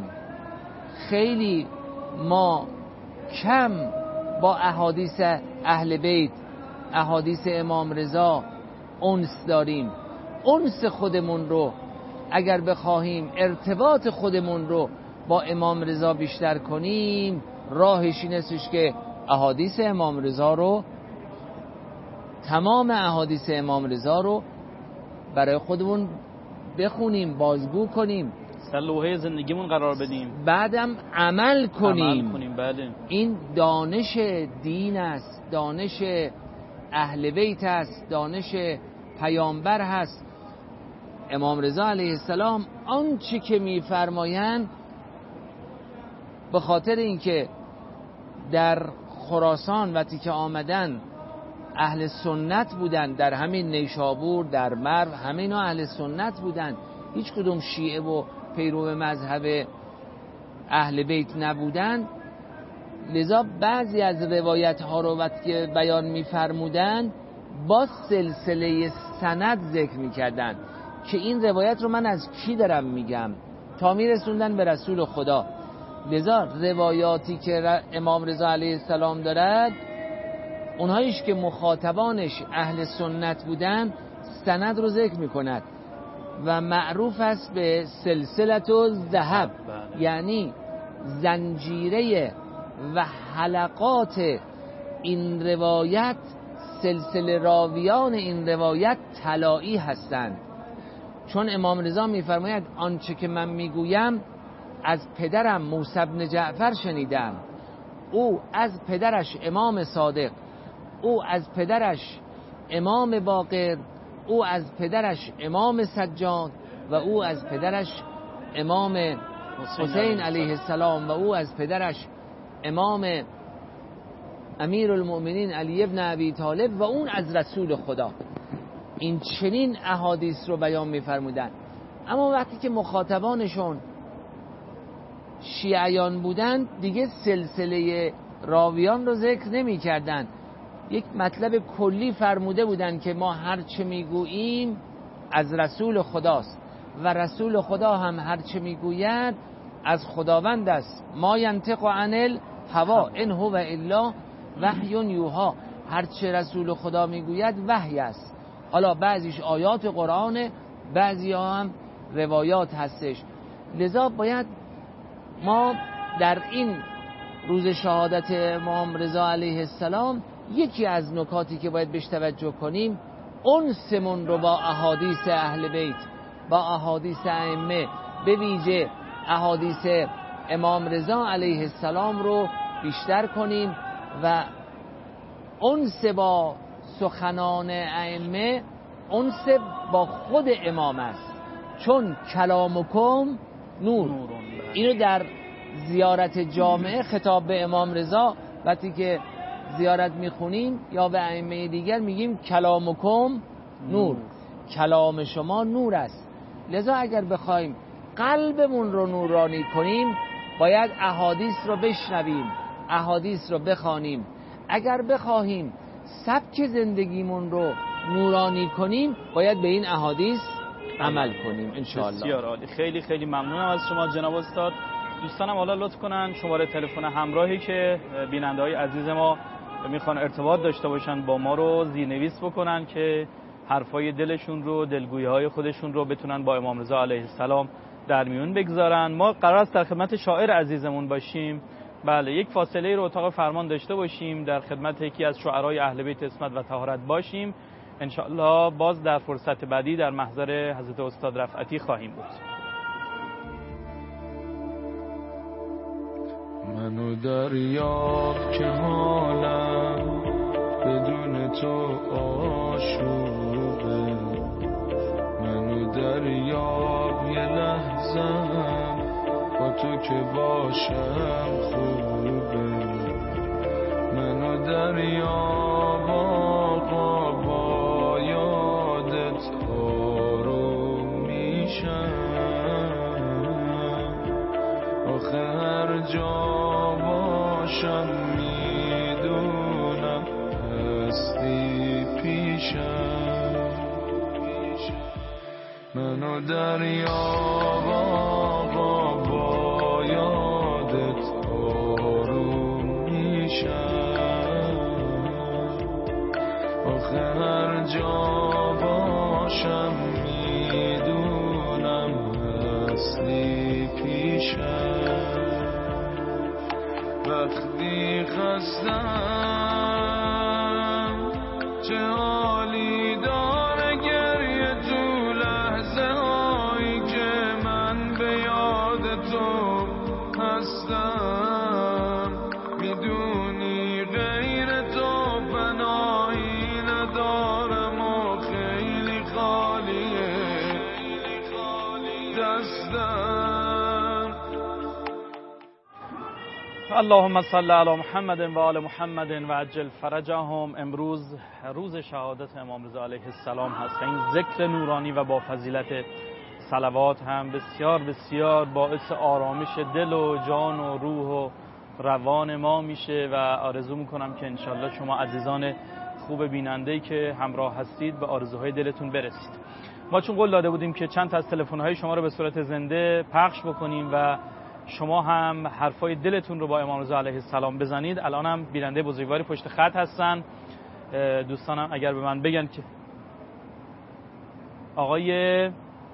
خیلی ما کم با احادیث اهل بیت، احادیث امام رضا انس داریم. انس خودمون رو اگر بخواهیم ارتباط خودمون رو با امام رضا بیشتر کنیم، راهش این استش که احادیث امام رضا رو، تمام احادیث امام رضا رو برای خودمون بخونیم، بازگو کنیم، در لوحه زندگیمون قرار بدیم، بعدم عمل کنیم. بله. این دانش دین است، دانش اهل بیت است، دانش پیامبر هست. امام رضا علیه السلام آنچه که میفرمایند، به خاطر اینکه در خراسان وقتی که آمدن اهل سنت بودن، در همین نیشابور، در مرو، همه اینا اهل سنت بودن، هیچ کدوم شیعه و پیرو مذهب اهل بیت نبودن. لذا بعضی از روایت ها رو وقتی که بیان می‌فرمودن با سلسله سند ذکر می‌کردن که این روایت رو من از کی دارم میگم، تا میرسوندن به رسول خدا. لذا روایاتی که امام رضا علیه السلام دارد، اونهایش که مخاطبانش اهل سنت بودن، سند رو ذکر میکند و معروف است به سلسلة الذهب، یعنی زنجیره و حلقات این روایت، سلسله راویان این روایت طلایی هستند. چون امام رضا میفرماید آنچه که من میگویم از پدرم موسی بن جعفر شنیدم، او از پدرش امام صادق، او از پدرش امام باقر، او از پدرش امام سجاد و او از پدرش امام حسین علیه السلام و او از پدرش امام امیر المؤمنین علی ابن ابی طالب و اون از رسول خدا. این چنین احادیث رو بیان می‌فرمودند. اما وقتی که مخاطبانشون شیعیان بودند دیگه سلسله راویان رو ذکر نمی‌کردند. یک مطلب کلی فرموده بودند که ما هر چه میگوییم از رسول خداست و رسول خدا هم هر چه میگوید از خداوند است. ما ینطق عن الهوا ان هو الا وحی یوحی. هر چه رسول خدا میگوید وحی است. حالا بعضیش آیات قرآنه، بعضی هم روایات هستش. لذا باید ما در این روز شهادت امام رضا علیه السلام یکی از نکاتی که باید بهش توجه کنیم انسمون رو با احادیث اهل بیت، با احادیث ائمه، به ویژه احادیث امام رضا علیه السلام رو بیشتر کنیم و انس با سخنان ائمه انس با خود امام است. چون کلامکم نور. اینو در زیارت جامعه خطاب به امام رضا وقتی که زیارت میخونیم یا به ائمه دیگر میگیم کلامکم نور، کلام شما نور است. لذا اگر بخوایم قلبمون رو نورانی کنیم باید احادیث رو بشنویم، احادیث رو بخوانیم. اگر بخواهیم سبک زندگیمون رو نورانی کنیم باید به این احادیث عمل کنیم انشاءالله. بسیار عالی. خیلی خیلی ممنونم از شما جناب استاد. دوستانم حالا لطف کنن شماره تلفن همراهی که بیننده‌های عزیز ما میخوان ارتباط داشته باشن با ما رو زیرنویس بکنن که حرفای دلشون رو، دلگویی‌های خودشون رو بتونن با امام رضا علیه السلام در میون بگذارن. ما قرار است در خدمت شاعر عزیزمون باشیم. بله، یک فاصله رو اتاق فرمان داشته باشیم، در خدمت یکی از شعرای اهل بیت عصمت و طهارت باشیم. انشاءالله باز در فرصت بعدی در محضر حضرت استاد رفعتی خواهیم بود. منو دریاب که حالم بدون تو آشوبه، منو دریاب یه لحظم با تو که باشم خوبه، منو دریاب آقا با یادت آروم میشم، آخه هر جا باشم میدونم هستی پیشم، منو دریاب آقا با یادت آروم میشم، آخه هر جا باشم میدونم هستی پیشم، وقتی خستم چه حالی داره گریه تو لحظه هایی که من به یاد تو هستم، میدونی غیر تو پناهی ندارم و خیلی خالیه دستم. اللهم صل علی محمد و آل محمد و عجل فرجهم. امروز روز شهادت امام رضا علیه السلام هست. این ذکر نورانی و با فضیلت صلوات هم بسیار بسیار باعث آرامش دل و جان و روح و روان ما میشه و آرزو میکنم که انشالله شما عزیزان خوب بیننده‌ای که همراه هستید به آرزوهای دلتون برسید. ما چون قول داده بودیم که چند تا از تلفن‌های شما رو به صورت زنده پخش بکنیم و شما هم حرفای دلتون رو با امام رضا علیه السلام بزنید، الان هم بیننده بزرگواری پشت خط هستن. دوستانم اگر به من بگن که آقای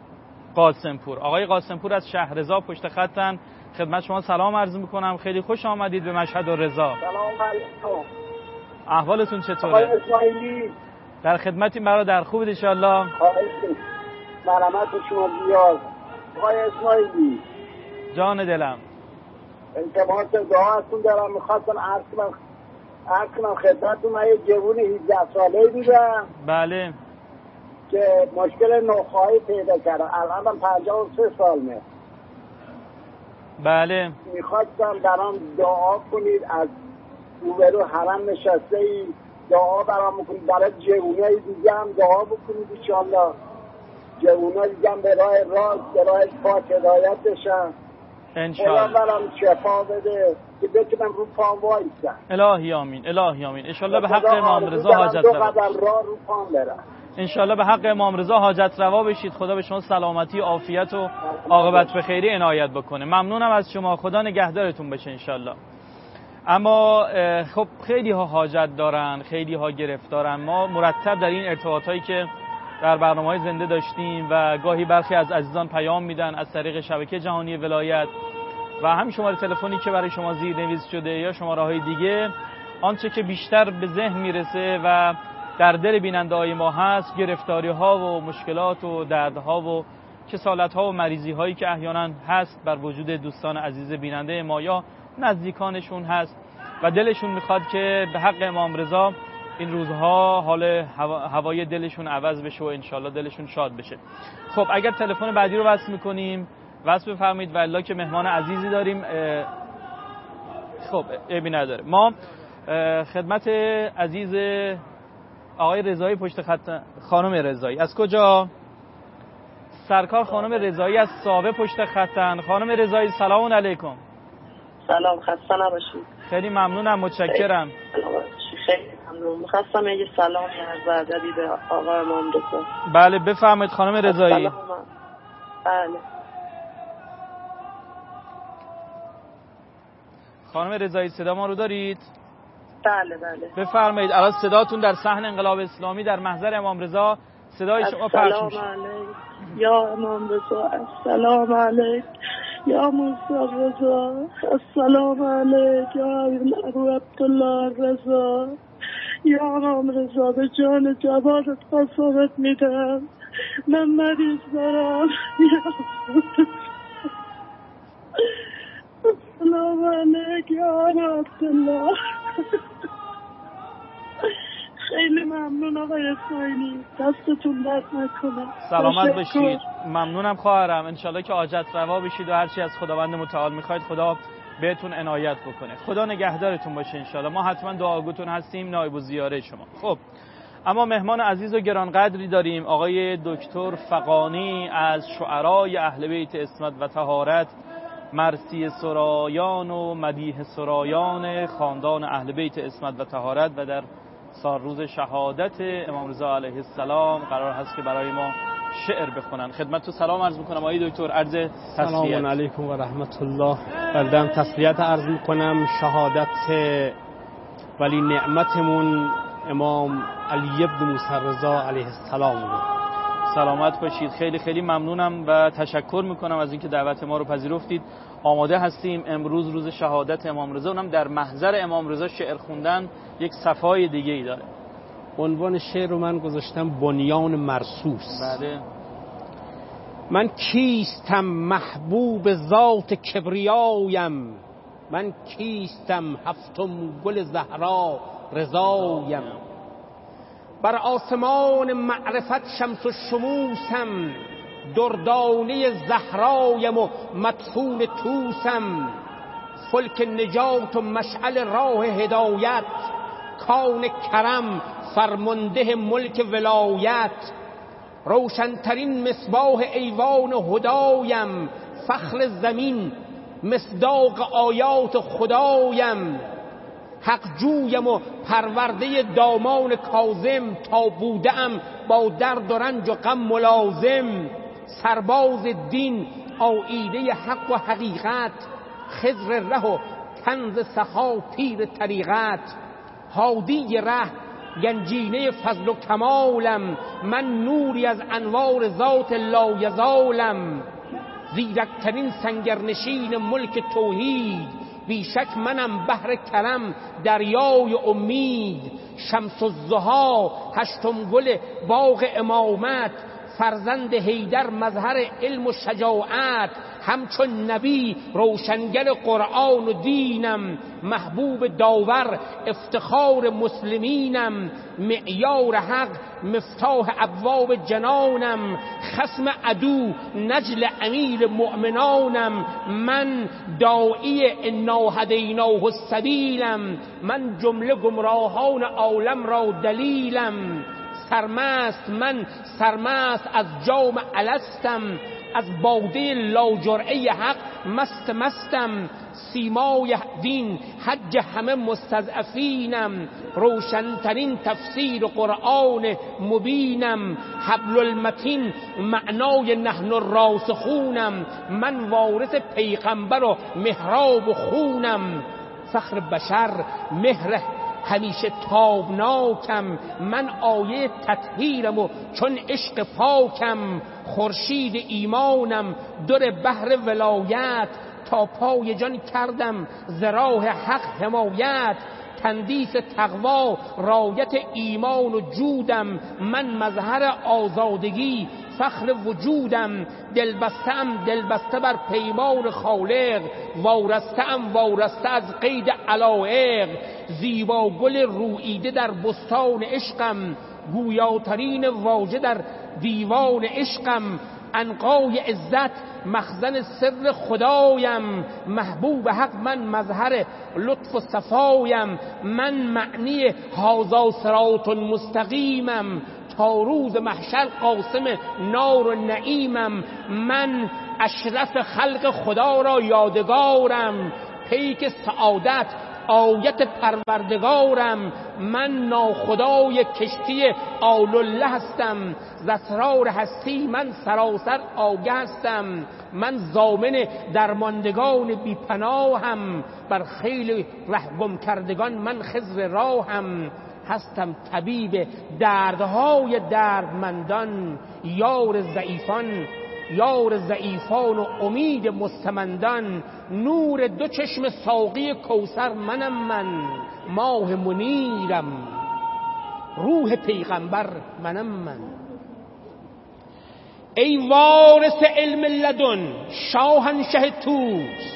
قاسمپور از شهرضا پشت خطن، خدمت شما سلام عرض میکنم. خیلی خوش آمدید به مشهد و رضا. سلام علیکم. احوالتون چطوره؟ آقای اسماعیلی در خدمتیم برادر، خوبید ان شاء الله؟ مرحمت شما زیاد. آقای اسماعیلی جان دلم، التماس دعاتون دارم، میخواستم عرض کنم خدمتتون. من یه جوون 18 ساله بودم. بله. که مشکل نخواهی پیدا کردم. الان من 53 سالمه. بله. میخواستم برام دعا کنید. از روبرو حرم نشسته ای دعا برام بکنید، برای جوونای دیگه هم دعا بکنید انشالله. جوونا دیگه هم به راه راست، به راه پاک هدایت بشن انشالله. خدا برام شفا بده که بتونم رو پام وایسم. الهی آمین، الهی آمین. انشالله به حق امام رضا حاجت روا. 2 قدم راه رو پام برم. انشالله به حق امام رضا حاجت روا بشید. خدا به شما سلامتی، عافیت و عاقبت به خیری عنایت بکنه. ممنونم از شما. خدا نگهدارتون بشه انشالله. اما خب خیلی ها حاجت دارن، خیلی ها گرفتارن. ما مرتب در این ارتباطایی که در برنامه‌های زنده داشتیم و گاهی برخی از عزیزان پیام میدن از طریق شبکه جهانی ولایت و همین شماره تلفنی که برای شما زیرنویس شده یا شماره‌های دیگه، آنچه که بیشتر به ذهن میرسه و در دل بیننده‌های ما هست گرفتاری‌ها و مشکلات و دردها و کسالت‌ها و مریضی‌هایی که احیانا هست بر وجود دوستان عزیز بیننده ما یا نزدیکانشون هست و دلشون میخواد که به حق امام رضا این روزها حال هوای دلشون عوض بشه و انشالله دلشون شاد بشه. خب اگر تلفن بعدی رو وصل میکنیم وصل بفرمایید. والله که مهمان عزیزی داریم. خب عیبی نداره. ما خدمت عزیز آقای رضایی پشت خط، خانم رضایی از کجا؟ سرکار خانم رضایی از ساوه پشت خطن. خانم رضایی سلام علیکم. سلام، خسته نباشید. خیلی ممنونم، متشکرم. خیلی ممنون. می‌خواستم یه سلامی عرض ادبی به آقا امام رضا. بله بفرمایید خانم رضایی. بله خانم رضایی صدا ما رو دارید؟ بله بله بفرمایید. الان صداتون در صحن انقلاب اسلامی در محضر امام رضا صدای شما پخش میشه. السلام علیک یا امام رضا، السلام علیک یا موسی رضا، السلام علیک یا ابو عبدالله رضا. یا امام رضا به جان جوادت قسمت میدم، من مریض دارم. السلام علیک یا ابو عبدالله. خیلی ممنون آقای اسماعیلی، دستتون درد نکنه. سلامت باشید. ممنونم خواهرم. انشالله که حاجت روا بشید و هرچی از خداوند متعال میخواید خدا بهتون عنایت بکنه. خدا نگهدارتون باشه انشالله. ما حتما دعاگوتون هستیم، نایب الزیاره شما. خب اما مهمان عزیز و گرانقدری داریم، آقای دکتر فغانی از شعرای اهل بیت عصمت و طهارت، مرثیه سرایان و مدیح سرایان خاندان اهل بیت عصمت و طهارت و در سال روز شهادت امام رضا علیه السلام قرار هست که برای ما شعر بخونن. خدمت تو سلام عرض میکنم آقای دکتر. عرض تسلیت. سلام علیکم و رحمت الله. بردم تسلیت عرض میکنم. شهادت ولی نعمتمون امام علی ابن موسی رضا علیه السلام. سلامت باشید. خیلی خیلی ممنونم و تشکر میکنم از اینکه دعوت ما رو پذیرفتید. آماده هستیم امروز روز شهادت امام رضا، اونم در محضر امام رضا شعر خوندن یک صفای دیگه ای داره. عنوان شعر رو من گذاشتم بنیان مرصوص. بله. من کیستم محبوب ذات کبریایم، من کیستم هفتم گل زهرا رضایم، بر آسمان معرفت شمس و شموسم، دردانه زهرایم و مدفون توسم، فلک نجات و مشعل راه هدایت، کان کرم فرمانده ملک ولایت، روشنترین مصباح ایوان هدایم، فخر زمین مصداق آیات خدایم، حق جویم و پرورده دامان کاظم، تا بودم با درد و رنج و غم ملازم، سرباز دین آیینه حق و حقیقت، خضر ره و کنز سخا پیر طریقت، هادی ره گنجینه فضل و کمالم، من نوری از انوار ذات لایزالم، زیرکترین سنگرنشین ملک توحید، بیشک منم بحر کرم دریای امید، شمس الضحی هشتم گل باغ امامت، فرزند حیدر مظهر علم و شجاعت، همچون نبی روشنگر قرآن و دینم، محبوب داور افتخار مسلمینم، معیار حق مفتاح ابواب جنانم، خصم عدو نجل امیر مؤمنانم، من داعی انا هدیناه السبیلم، من جمله گمراهان عالم را دلیلم، من سرمست از جام الستم، از باده لاجرعه حق مستم، سیمای دین حج همه مستضعفینم، روشنترین تفسیر قرآن مبینم، حبل المتین معنای نحن الراسخونم، من وارث پیغمبر و محراب و خونم، فخر بشر مهر همیشه تابناکم، من آیه تطهیرم و چون عشق پاکم، خورشید ایمانم در بحر ولایت، تا پای جان کردم ز راه حق حمایت، تندیس تقوا رایت ایمان و جودم، من مظهر آزادگی فخر وجودم، دلبسته بر پیمان خالق، وارسته از قید علایق، زیبا گل روییده در بستان عشقم، گویاترین واژه در دیوان عشقم، عنقای عزت مخزن سر خدایم، محبوب حق من مظهر لطف و صفایم، من معنی هذا صراط مستقیمم، تا روز محشر قاسم نار و نعیمم، من اشرف خلق خدا را یادگارم، پیک سعادت آیت پروردگارم، من ناخدای کشتی آل الله هستم، ز اسرار هستی من سراسر آگه هستم، من ضامن درماندگان بی پناهم، بر خیل ره گم کردگان من خضر راهم، هستم طبیب دردهای دردمندان، یار ضعیفان و امید مستمندان، نور دو چشم ساقی کوثر منم من، ماه منیرم روح پیغمبر منم من. ای وارث علم لدن شاهنشه توس،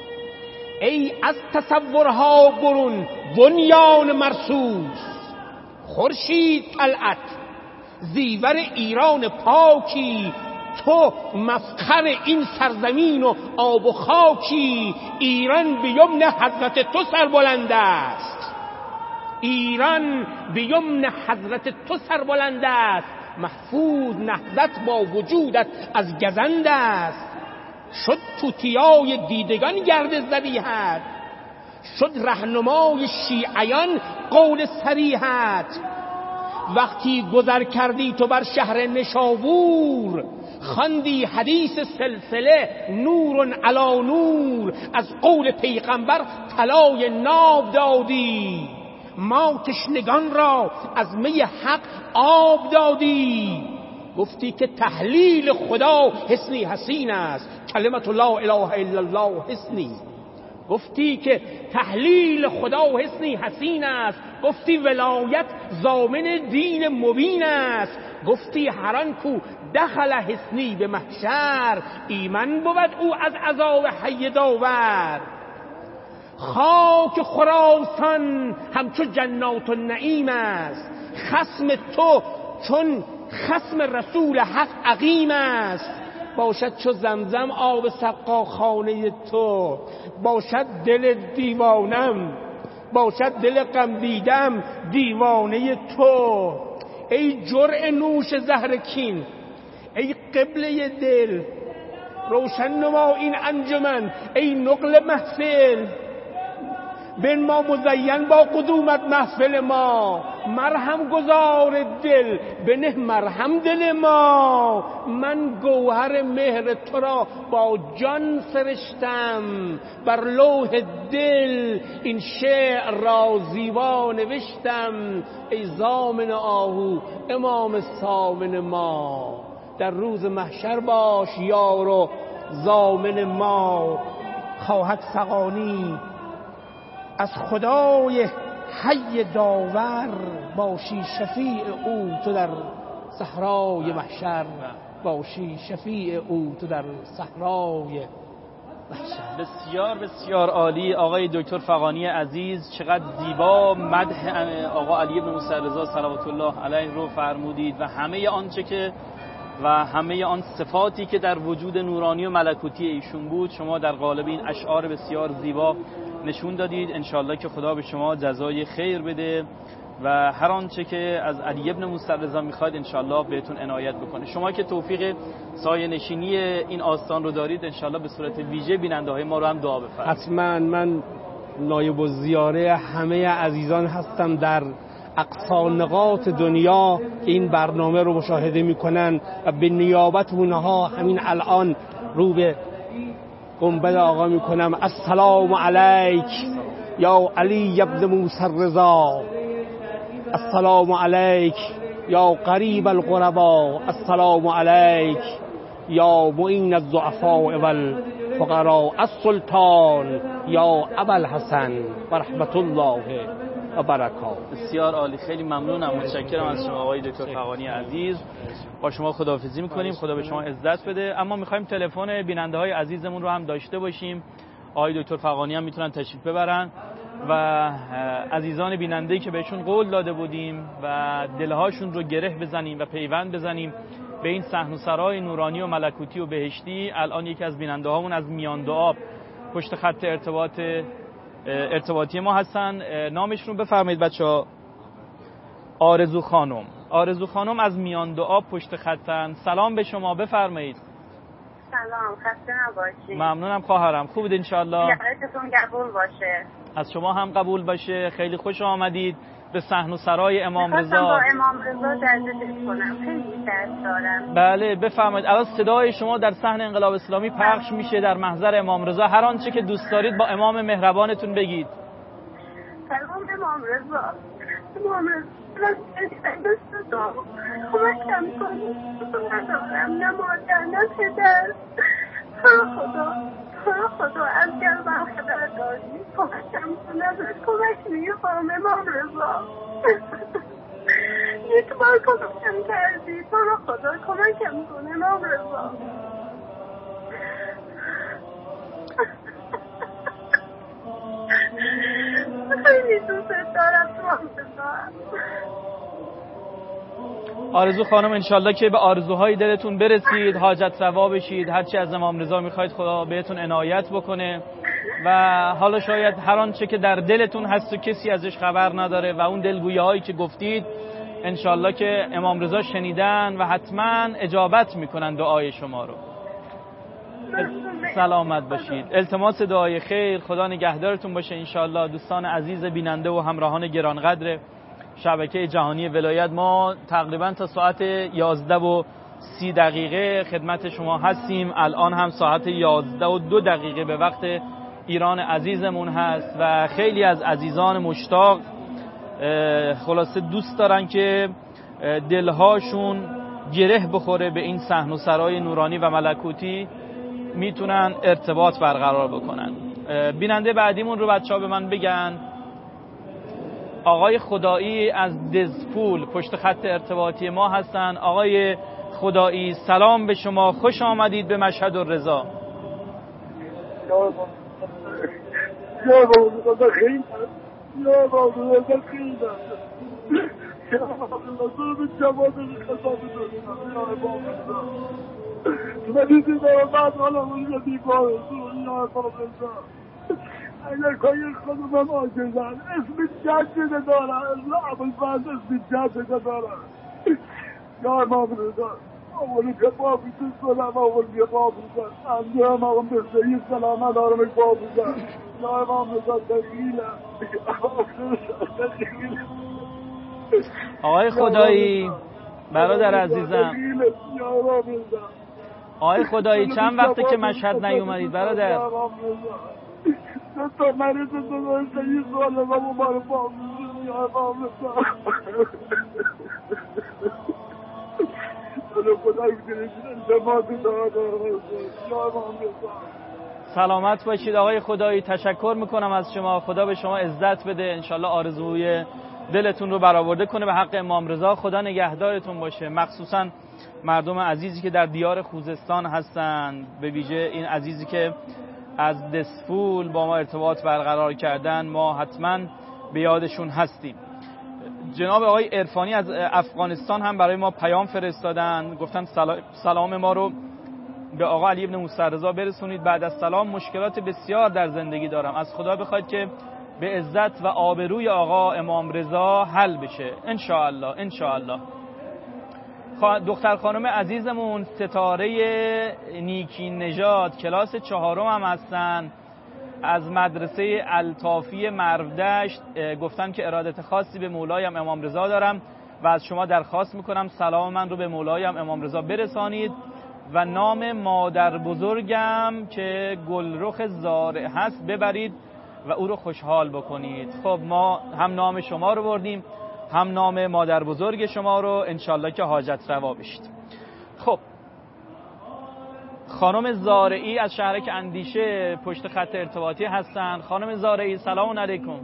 ای از تصورها برون بنیان مرصوص، خورشید طلعت زیور ایران پاکی، تو مفخر این سرزمین و آب و خاکی، ایران به یمن حضرت تو سربلند است، ایران به یمن حضرت تو سربلند است، محفوظ نهضت با وجودت از گزند است، شد توتیای دیدگان گرد ذبیحت، شد رهنمای شیعیان قول صریحت، وقتی گذر کردی تو بر شهر نشابور، خواندی حدیث سلسله نور علی نور، از قول پیغمبر طلای ناب دادی، ما تشنگان را از می حق آب دادی، گفتی که تحلیل خدا حسنی حسین است، کلمت لا اله الا الله حسنی، گفتی که تحلیل خدا حسنی حسین است، گفتی ولایت ضامن دین مبین است، گفتی هران کو دخل حسنی به محشر، ایمن بود او از عذاب حی داور، خاک خراسان همچو جنات النعیم است، خصم تو چون خصم رسول حق عقیم است، باشد چو زمزم آب سقاخانه تو، باشد دل دیوانم، باشد دل غم دیدم دیوانه تو، ای جرعه نوش زهر کین، ای قبله دل، روشن نما این انجمن، ای نقل محفل، بن ما مزین با قدومت محفل ما، مرهم گذار دل بنه مرهم دل ما، من گوهر مهر تو را با جان سرشتم، بر لوح دل این شعر را زیبا نوشتم، ای ضامن آهو امام سامن ما، در روز محشر باش یار و ضامن ما، خواهد فغانی از خدای حی داور، باشی شفیع او تو در صحرای محشر باشی شفیع او تو در صحرای محشر. بسیار بسیار عالی آقای دکتر فغانی عزیز، چقدر زیبا مدح آقا علی بن موسی رضا صلوات الله علیه رو فرمودید و همه آنچه که و همه آن صفاتی که در وجود نورانی و ملکوتی ایشون بود شما در قالب این اشعار بسیار زیبا نشون دادید. انشالله که خدا به شما جزای خیر بده و هر آنچه که از علی ابن موسی رضا میخواید انشالله بهتون عنایت بکنه. شما که توفیق سایه نشینی این آستان رو دارید انشالله به صورت ویژه بیننده های ما رو هم دعا بفرمایید. حتما من نایب الزیاره همه عزیزان هستم در اقصا نقاط دنیا که این برنامه رو مشاهده میکنن و به نیابت اونها همین الان رو به گنبد آقا میکنم. السلام علیک یا علی ابن موسی رضا، السلام علیک یا قریب الغربا، السلام علیک یا معین الضعفاء والفقراء، السلطان یا ابوالحسن و رحمت الله و برکات. بسیار عالی، خیلی ممنونم، متشکرم از شما آقای دکتر فغانی عزیز. با شما خداحافظی میکنیم، خدا به شما عزت بده. اما میخوایم تلفن بیننده های عزیزمون رو هم داشته باشیم. آقای دکتر فغانی هم میتونن تشریف ببرن و عزیزان بیننده‌ای که بهشون قول داده بودیم و دلهاشون رو گره بزنیم و پیوند بزنیم به این صحن و سرای نورانی و ملکوتی و بهشتی. الان یکی از بیننده هامون از میان دو آب پشت خط ارتباطی ما هستن. نامشون رو بفرمایید بچه‌ها. آرزو خانم. آرزو خانم از میان دو آب پشت خطن. سلام به شما، بفرمایید. سلام، خسته نباشید. ممنونم خواهرم، خوبید انشالله؟ زیارتتون قبول باشه. از شما هم قبول باشه. خیلی خوش آمدید به صحن و سرای امام رضا. با امام رضا درجه کنم، خیلی درد دارم. بله بفرمایید. الان صدای شما در صحن انقلاب اسلامی پخش میشه در محضر امام رضا. هر آنچه که دوست دارید با امام مهربانتون بگید. سلام امام رضا. امام رضا دست دار کمکم کنید. ندارم نه مادر نه پدر. خدا از قلبم خبر داری، کمکم کن، ازت کمک میخوام امام رضا. یک بار کمکم کردی، تو رو خدا کمکم کن امام رضا. خیلی دوست دارم امام رضا. آرزو خانم انشالله که به آرزوهای دلتون برسید، حاجت روا بشید، هرچی از امام رضا میخواید خدا بهتون عنایت بکنه و حالا شاید هر آنچه که در دلتون هست و کسی ازش خبر نداره و اون دلگویی‌هایی که گفتید انشالله که امام رضا شنیدن و حتما اجابت میکنن دعای شما رو. سلامت باشید. التماس دعای خیر، خدا نگهدارتون باشه انشالله. دوستان عزیز بیننده و همراهان گرانقدر شبکه جهانی ولایت، ما تقریبا تا ساعت 11:30 خدمت شما هستیم. الان هم ساعت 11:02 به وقت ایران عزیزمون هست و خیلی از عزیزان مشتاق خلاصه دوست دارن که دلهاشون گره بخوره به این صحن و سرای نورانی و ملکوتی، میتونن ارتباط برقرار بکنن. بیننده بعدیمون رو بچه‌ها به من بگن. آقای خدایی از دزپول پشت خط ارتباطی ما هستن. آقای خدایی سلام به شما، خوش آمدید به مشهد الرضا. اگر کاری خودم آجزن اسم جد دارم، اسم ابوالفضل اسم جد دارم. یا امام رضا اولی که بابی تو سلام اولی بابی زن انجام آقام بسیاری سلامت دارم یک بابی زن. یا امام رضا تقییلم. آقای خدایی برادر عزیزم، آقای خدایی چند وقته که مشهد نیومدید برادر؟ تو مریض تو سید سوال و مبارک با یا امام رضا. خدای کنید انتماس دارم یا امام رضا. سلامت باشید آقای خدایی. تشکر میکنم از شما. خدا به شما عزت بده. انشالله آرزوی دلتون رو برآورده کنه به حق امام رضا. خدا نگهدارتون باشه. مخصوصا مردم عزیزی که در دیار خوزستان هستن، به ویژه این عزیزی که از دسفول با ما ارتباط برقرار کردن، ما حتما به یادشون هستیم. جناب آقای عرفانی از افغانستان هم برای ما پیام فرستادن، گفتن سلام ما رو به آقا علی ابن موسی رضا برسونید. بعد از سلام مشکلات بسیار در زندگی دارم، از خدا بخواید که به عزت و آبروی آقا امام رضا حل بشه انشاءالله. انشاءالله. دختر خانم عزیزمون ستاره نیکی نژاد کلاس 4 هم هستن، از مدرسه الطافی مرودشت، گفتن که ارادت خاصی به مولایم امام رضا دارم و از شما درخواست میکنم سلام من رو به مولایم امام رضا برسانید و نام مادر بزرگم که گلرخ زارع هست ببرید و او رو خوشحال بکنید. خب ما هم نام شما رو بردیم هم نام مادر بزرگ شما رو، انشالله که حاجت روا بشید. خب خانم زارعی از شهرک اندیشه پشت خط ارتباطی هستن. خانم زارعی سلام علیکم.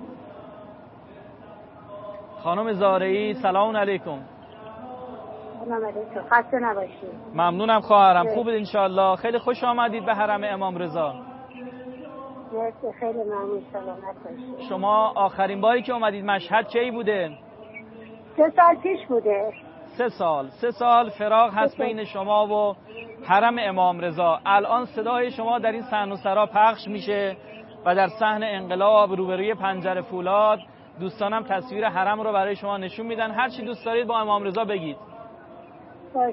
خانم زارعی سلام علیکم. سلام علیکم. خسته نباشید. ممنونم خواهرم. خوبید انشالله. خیلی خوش آمدید به حرم امام رضا. مرسی، خیلی ممنون. سلامت باشید. شما آخرین باری که اومدید مشهد کی بوده؟ 3 سال پیش بوده. 3 سال فراق هست بین شما و حرم امام رضا. الان صدای شما در این صحن و سرا پخش میشه و در صحن انقلاب روبروی پنجره فولاد دوستانم تصویر حرم رو برای شما نشون میدن. هر چی دوست دارید با امام رضا بگید. باشه.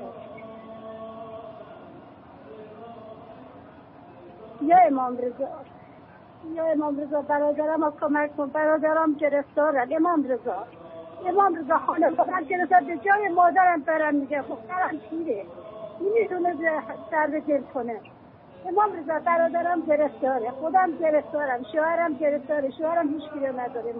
یا امام رضا، یا امام رضا برادرم رو کمک کن، برادرم گرفتارن. امام رضا خانواده‌ام گرفتار، به جای مادرم برم میگه خب برم پیره نمیدونه درد دل کنه. امام رضا برادرم گرفتاره، خودم گرفتارم، شوهرم گرفتاره، شوهرم هیچ کاری نداره.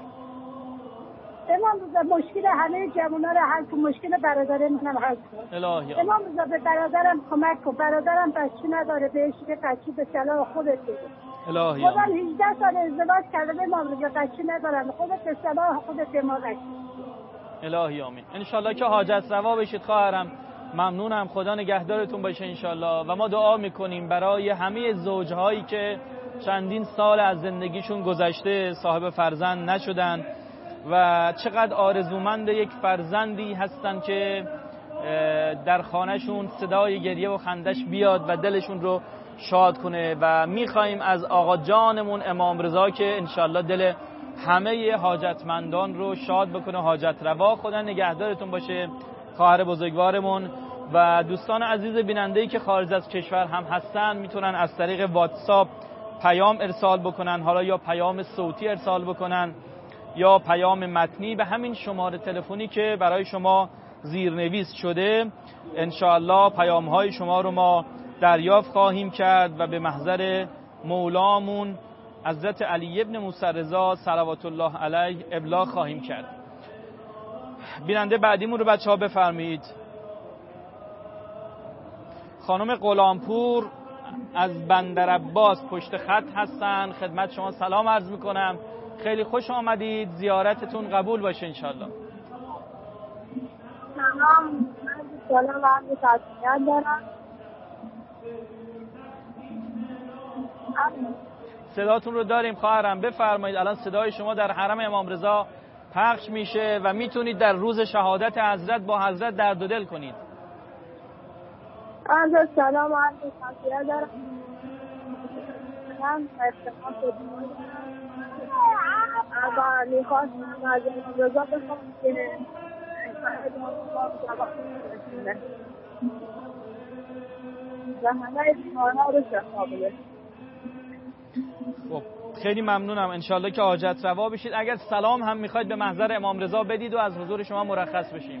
امام رضا مشکل همه جوونا رو حل کن، مشکل برادر منم حل کن. امام رضا به برادرم کمک کن، برادرم بچه نداره، بهش که بچه به صلاح خودت بده. خودم 18 سال ازدواج کردم، امام رضا بچه ندارم، خودت به صلاح خودت به ما بچه. الهی آمین. انشالله که حاجت روا بشید خواهرم. ممنونم. خدا نگهدارتون باشه انشالله. و ما دعا میکنیم برای همه زوجهایی که چندین سال از زندگیشون گذشته صاحب فرزند نشدن و چقدر آرزومند یک فرزندی هستن که در خانهشون صدای گریه و خندش بیاد و دلشون رو شاد کنه و میخواییم از آقا جانمون امام رضا که انشالله دل همه حاجتمندان رو شاد بکنه، حاجت روا. خدا نگهدارتون باشه خواهر بزرگوارمون. و دوستان عزیز بیننده‌ای که خارج از کشور هم هستن میتونن از طریق واتساپ پیام ارسال بکنن، حالا یا پیام صوتی ارسال بکنن یا پیام متنی به همین شماره تلفنی که برای شما زیرنویس شده. انشاءالله پیام‌های شما رو ما دریافت خواهیم کرد و به محضر مولامون حضرت علی ابن موسی رضا صلوات الله علیه ابلاغ خواهیم کرد. بیننده بعدیمون رو بچه‌ها بفرمایید. خانم غلامپور از بندر عباس پشت خط هستن. خدمت شما سلام عرض میکنم. خیلی خوش آمدید. زیارتتون قبول باشه انشالله. سلام و عرض تسلیت دارم. صداتون رو داریم خواهرم، بفرمایید. الان صدای شما در حرم امام رضا پخش میشه و میتونید در روز شهادت حضرت با حضرت درد و دل کنید. عرض سلام و عرض تسلیت دارم. من افتخار و میخواستم از امام رضا بخوام که و همه بیمارها رو شفا بده. خب خیلی ممنونم. انشالله که حاجت روا بشید. اگر سلام هم میخواید به محضر امام رضا بدید و از حضور شما مرخص بشیم.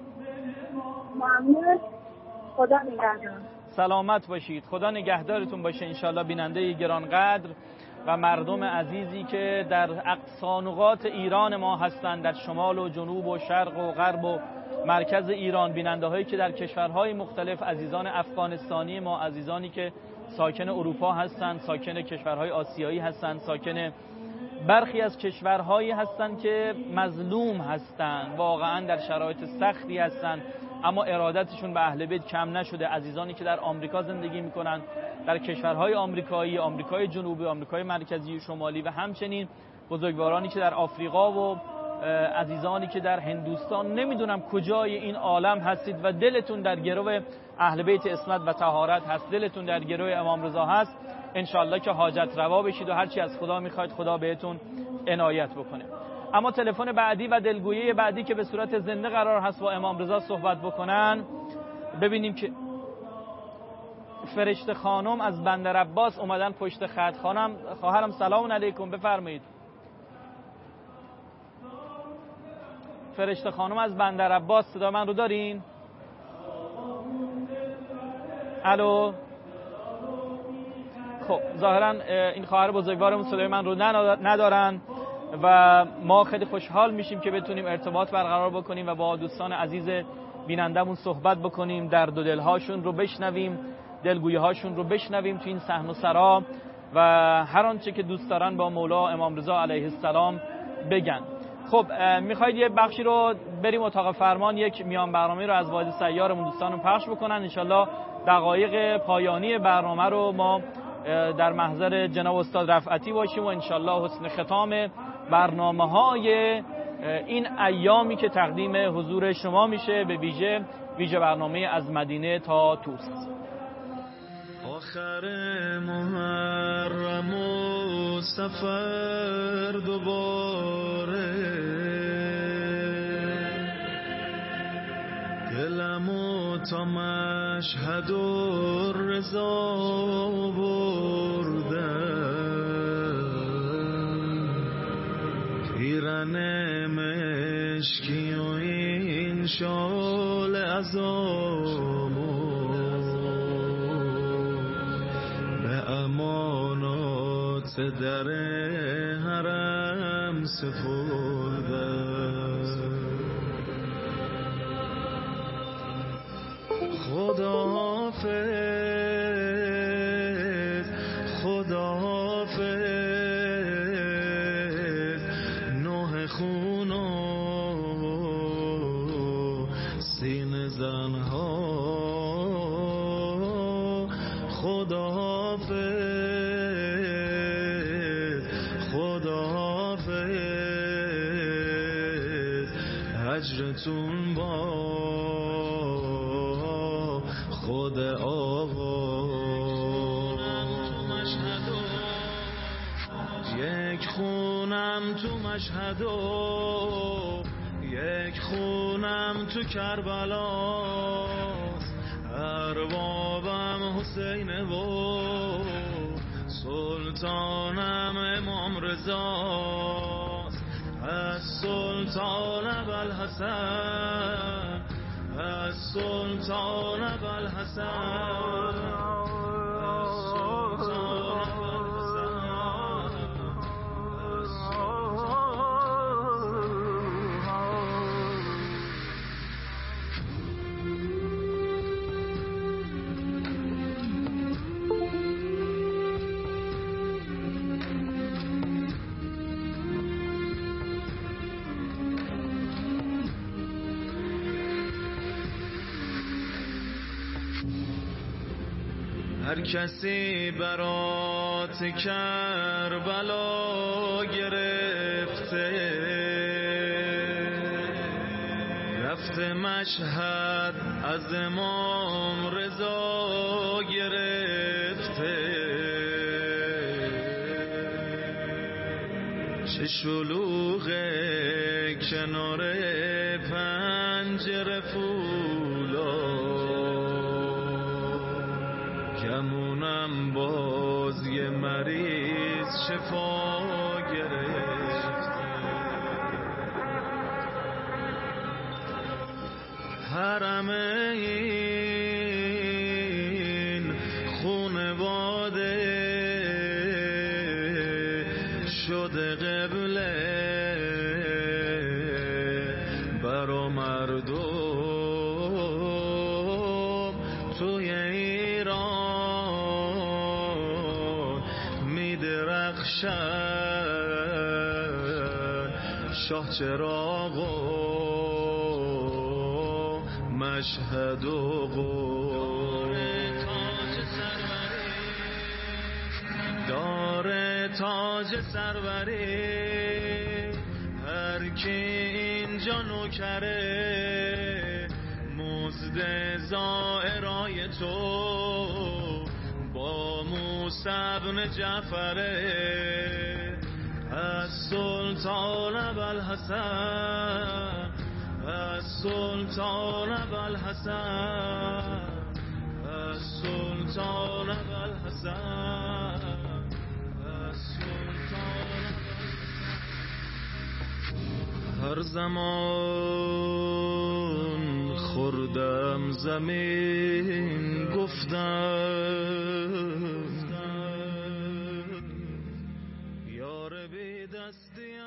ممنون. خدا نگهدار. سلامت باشید. خدا نگهدارتون باشه انشالله. بیننده گرانقدر و مردم عزیزی که در اقصا نقاط ایران ما هستند، در شمال و جنوب و شرق و غرب و مرکز ایران، بیننده هایی که در کشورهای مختلف، عزیزان افغانستانی ما، عزیزانی که ساکن اروپا هستند، ساکن کشورهای آسیایی هستند، ساکن برخی از کشورهایی هستند که مظلوم هستند، واقعا در شرایط سختی هستند، اما ارادتشون به اهل بیت کم نشده. عزیزانی که در آمریکا زندگی میکنند، در کشورهای آمریکایی، آمریکای جنوبی، آمریکای مرکزی و شمالی، و همچنین بزرگوارانی که در آفریقا و عزیزانی که در هندوستان، نمیدونم کجای این عالم هستید و دلتون در گرو اهل بیت عصمت و طهارت هست، دلتون در گرو امام رضا هست، انشالله که حاجت روا بشید و هرچی از خدا میخواید خدا بهتون عنایت بکنه. اما تلفن بعدی و دلگویی بعدی که به صورت زنده قرار هست با امام رضا صحبت بکنن، ببینیم که فرشته خانم از بندر عباس اومدن پشت خط. خواهرم سلام علیکم، بفرمایید. فرشته خانم از بندر عباس، صدا من رو دارین؟ الو. خب ظاهرا این خواهر بزرگوارمون صدای من رو ندارن و ما خیلی خوشحال میشیم که بتونیم ارتباط برقرار بکنیم و با دوستان عزیز بینندمون صحبت بکنیم، درد و دلهاشون رو بشنویم، دلگویی هاشون رو بشنویم تو این صحن و سرا و هر آنچه که دوست دارن با مولا امام رضا علیه السلام بگن. خب میخواید یه بخشی رو بریم اتاق فرمان، یک میان برنامه رو از واحد سیارمون دوستانم پخش بکنن. انشالله دقایق پایانی برنامه رو ما در محضر جناب استاد رفعتی باشیم و انشالله حسن ختام برنامه‌های این ایامی که تقدیم حضور شما میشه، به ویژه برنامه از مدینه تا توس. آخر محرم و سفر دوباره، دلمو تا مشهد و رضا بردم، پیرن مشکی و این شال عزامو به امانات در حرم سپردم. خداحافظ خداحافظ، نوح خون و سینه زنها، خداحافظ خداحافظ، هجرتون با خود آقا. یک خونم تو مشهد و یک خونم تو کربلاست، اربابم حسین و سلطانم امام رضاست، از سلطان ابوالحسن، از سلطان ابوالحسن، هر کسی برات کربلا گرفته، رفته مشهد از امام رضا گرفته، چه شلوغه کنار پنجره گمونم باز یه مریض شفا گرفت. حرم این خونواده شده قبله برا مردم توی ایران، درخشد شاه چراغ و مشهد و داره تاج سروری هر کی اینجا نوکره مزد زائرای تو با موسی بن جعفره از سلطان ابوالحسن از سلطان ابوالحسن از سلطان ابوالحسن از سلطان هر زمان خوردم زمین گفتم یار بی دستیم.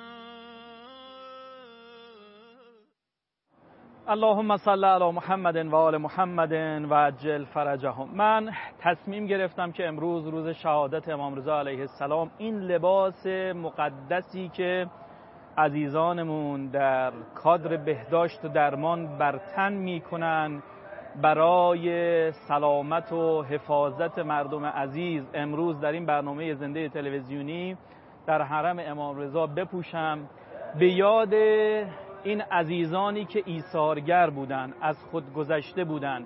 اللهم صل علی محمد و آل محمد و عجل فرجهم. من تصمیم گرفتم که امروز روز شهادت امام رضا علیه السلام این لباس مقدسی که عزیزانمون در کادر بهداشت و درمان بر تن میکنن برای سلامت و حفاظت مردم عزیز امروز در این برنامه زنده تلویزیونی در حرم امام رضا بپوشم، به یاد این عزیزانی که ایثارگر بودن، از خود گذشته بودن.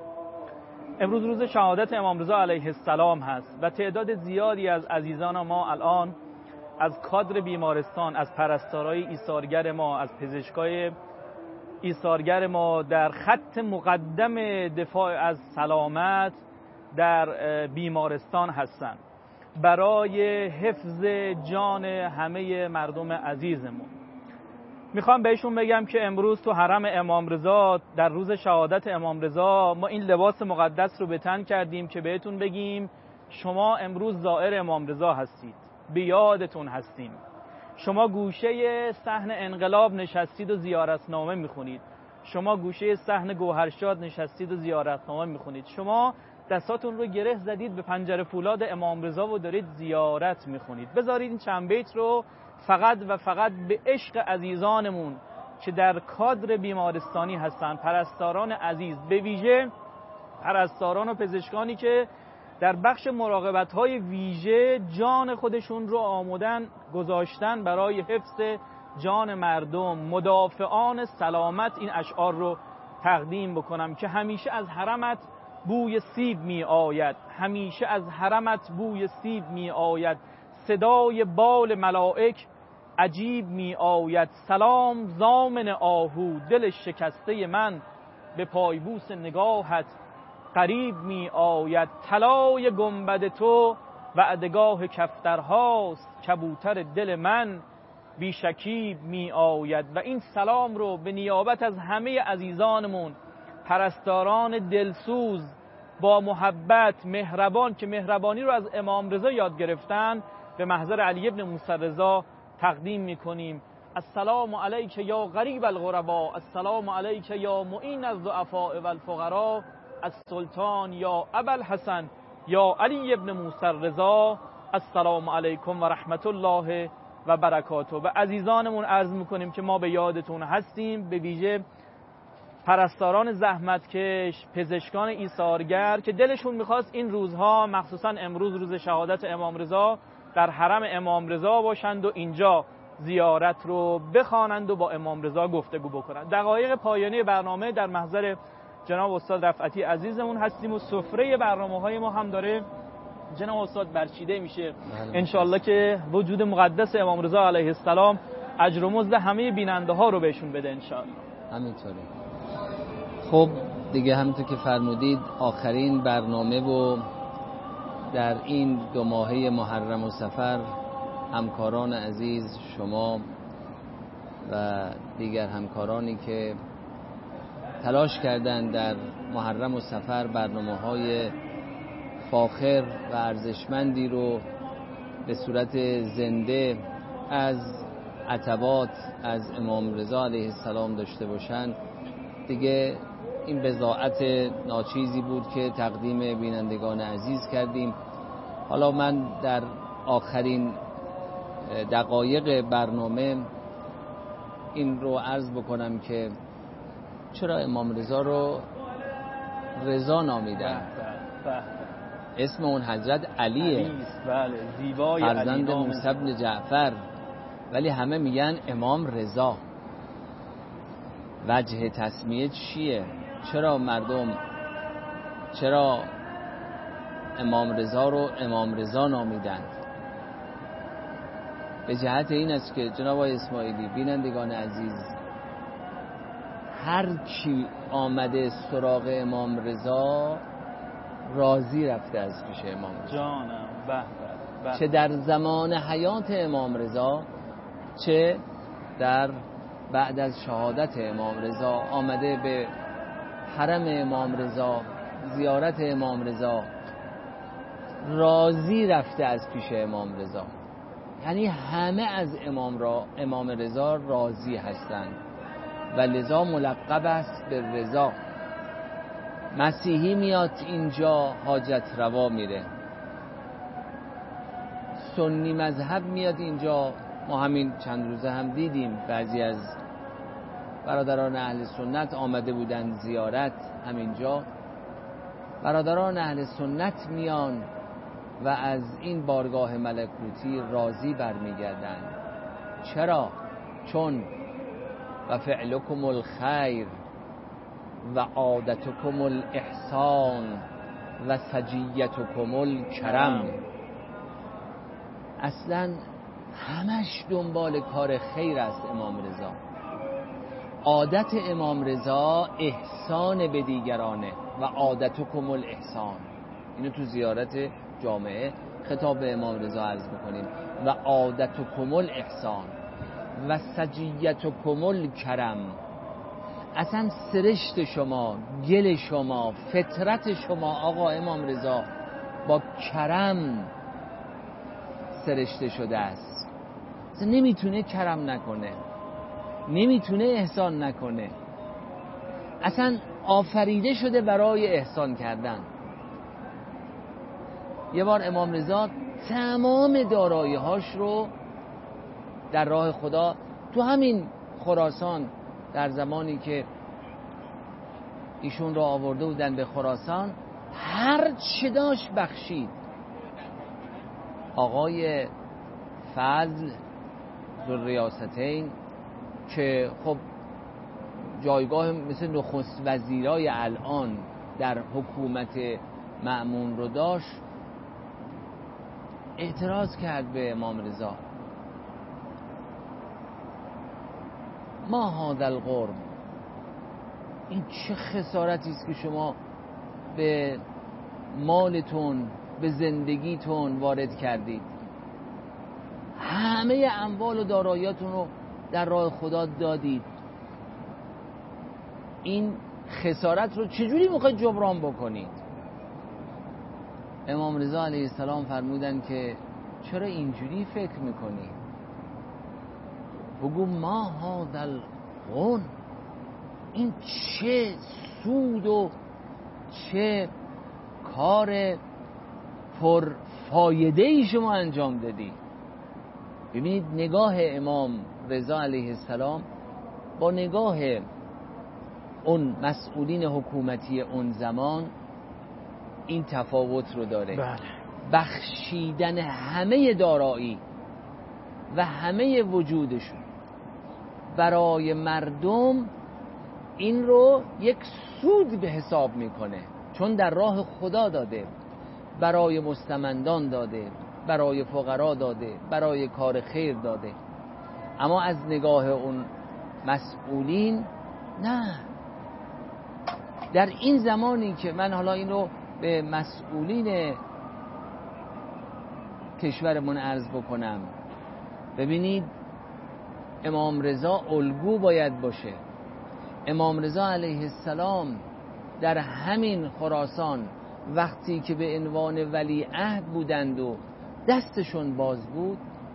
امروز روز شهادت امام رضا علیه السلام هست و تعداد زیادی از عزیزان ما الان از کادر بیمارستان، از پرستارای ایثارگر ما، از پزشکای ایثارگر ما در خط مقدم دفاع از سلامت در بیمارستان هستند برای حفظ جان همه مردم عزیزمون. میخوام بهشون بگم که امروز تو حرم امام رضا در روز شهادت امام رضا ما این لباس مقدس رو به تن کردیم که بهتون بگیم شما امروز زائر امام رضا هستید، به یادتون هستیم. شما گوشه صحن انقلاب نشستید و زیارتنامه میخونید، شما گوشه صحن گوهرشاد نشستید و زیارتنامه میخونید، شما دستاتون رو گره زدید به پنجره فولاد امام رضا و دارید زیارت میخونید. بذارید این چند بیت رو فقط و فقط به عشق عزیزانمون که در کادر بیمارستانی هستن، پرستاران عزیز، به ویژه پرستاران و پزشکانی که در بخش مراقبت‌های ویژه جان خودشون رو آمادن گذاشتن برای حفظ جان مردم، مدافعان سلامت، این اشعار رو تقدیم بکنم که همیشه از حرمت بوی سیب می آید، همیشه از حرمت بوی سیب می آید، صدای بال ملائک عجیب می آید، سلام ضامن آهو دل شکسته من، به پایبوس نگاهت قریب می آید، طلای گنبد تو وعدگاه کفترهاست، کبوتر دل من بی شکیب می آید. و این سلام رو به نیابت از همه عزیزانمون، پرستاران دلسوز با محبت، مهربان، که مهربانی رو از امام رضا یاد گرفتن، به محضر علی ابن موسی رضا تقدیم میکنیم. السلام علیک یا غریب الغربا، السلام علیک یا معین الضعفاء والفقراء، السلطان یا ابوالحسن یا علی ابن موسی رضا، السلام علیکم و رحمت الله و برکاته. و عزیزانمون عرض میکنیم که ما به یادتون هستیم، به ویژه پرستاران زحمتکش، پزشکان ایثارگر که دلشون میخواست این روزها، مخصوصا امروز روز شهادت امام رضا، در حرم امام رضا باشند و اینجا زیارت رو بخوانند و با امام رضا گفتگو بکنند. دقایق پایانی برنامه در محضر جناب استاد رفعتی عزیزمون هستیم و سفره برنامه‌های ما هم داره جناب استاد برچیده میشه. انشالله که وجود مقدس امام رضا علیه السلام اجر و مزد همه بیننده ها رو بهشون بده انشالله. همینطوره. خب دیگه همونطور که فرمودید آخرین برنامه و در این 2 ماهه محرم و صفر همکاران عزیز، شما و دیگر همکارانی که تلاش کردند در محرم و صفر برنامه‌های فاخر و ارزشمندی رو به صورت زنده از عتبات از امام رضا علیه السلام داشته باشند، دیگه این بضاعت ناچیزی بود که تقدیم بینندگان عزیز کردیم. حالا من در آخرین دقایق برنامه این رو عرض بکنم که چرا امام رضا رو رضا نامیدن؟ اسم اون حضرت علیه، فرزند موسی بن جعفر، ولی همه میگن امام رضا. وجه تسمیه چیه؟ چرا امام رضا رو امام رضا نامیدند؟ به جهت این است که جناب آقای اسماعیلی، بینندگان عزیز، هر کی آمده سراغ امام رضا راضی رفته از پیش امام رضا. جانم به. چه در زمان حیات امام رضا، چه در بعد از شهادت امام رضا آمده به حرم امام رضا، زیارت امام رضا، راضی رفته از پیش امام رضا. یعنی همه از امام رضا راضی هستند و لذا ملقب است به رضا. مسیحی میاد اینجا حاجت روا میره، سنی مذهب میاد اینجا. ما همین چند روزه هم دیدیم بعضی از برادران اهل سنت آمده بودن زیارت همینجا. برادران اهل سنت میان و از این بارگاه ملکوتی راضی برمیگردند. چرا؟ چون و فعلکم الخیر و عادتکم الاحسان و سجیتکم الکرم. اصلا همش دنبال کار خیر است امام رضا. عادت امام رضا احسان به دیگرانه و عادتکم الاحسان. اینو تو زیارت جامعه خطاب به امام رضا عرض بکنیم. و عادتکم الاحسان و سجیتکم الکرم. اصلا سرشت شما، گل شما، فطرت شما آقا امام رضا با کرم سرشته شده است. اصلا نمیتونه کرم نکنه، نمیتونه احسان نکنه. اصلا آفریده شده برای احسان کردن. یه بار امام رضا تمام دارایی‌هاش رو در راه خدا تو همین خراسان، در زمانی که ایشون رو آورده بودن به خراسان، هر چه داشت بخشید. آقای فضل ذوالریاستین که خب جایگاه مثل نخست وزیرای الان در حکومت مأمون رو داشت، اعتراض کرد به امام رضا. ما هذا القرب، این چه خسارتی است که شما به مالتون، به زندگیتون وارد کردید. همه اموال و داراییاتون رو در راه خدا دادید. این خسارت رو چجوری میخواید جبران بکنید؟ امام رضا علیه السلام فرمودن که چرا اینجوری فکر میکنی؟ بگو ما هذا الغن، این چه سود و چه کار پرفایده‌ای شما انجام دادی. ببینید نگاه امام رضا علیه السلام با نگاه اون مسئولین حکومتی اون زمان این تفاوت رو داره. بله. بخشیدن همه دارایی و همه وجودشون برای مردم این رو یک سود به حساب میکنه، چون در راه خدا داده، برای مستمندان داده، برای فقرا داده، برای کار خیر داده. اما از نگاه اون مسئولین نه. در این زمانی که من حالا این رو به مسئولین کشورمون عرض بکنم، ببینید امام رضا الگو باید باشه. امام رضا علیه السلام در همین خراسان وقتی که به عنوان ولی عهد بودند و دستشون باز بود،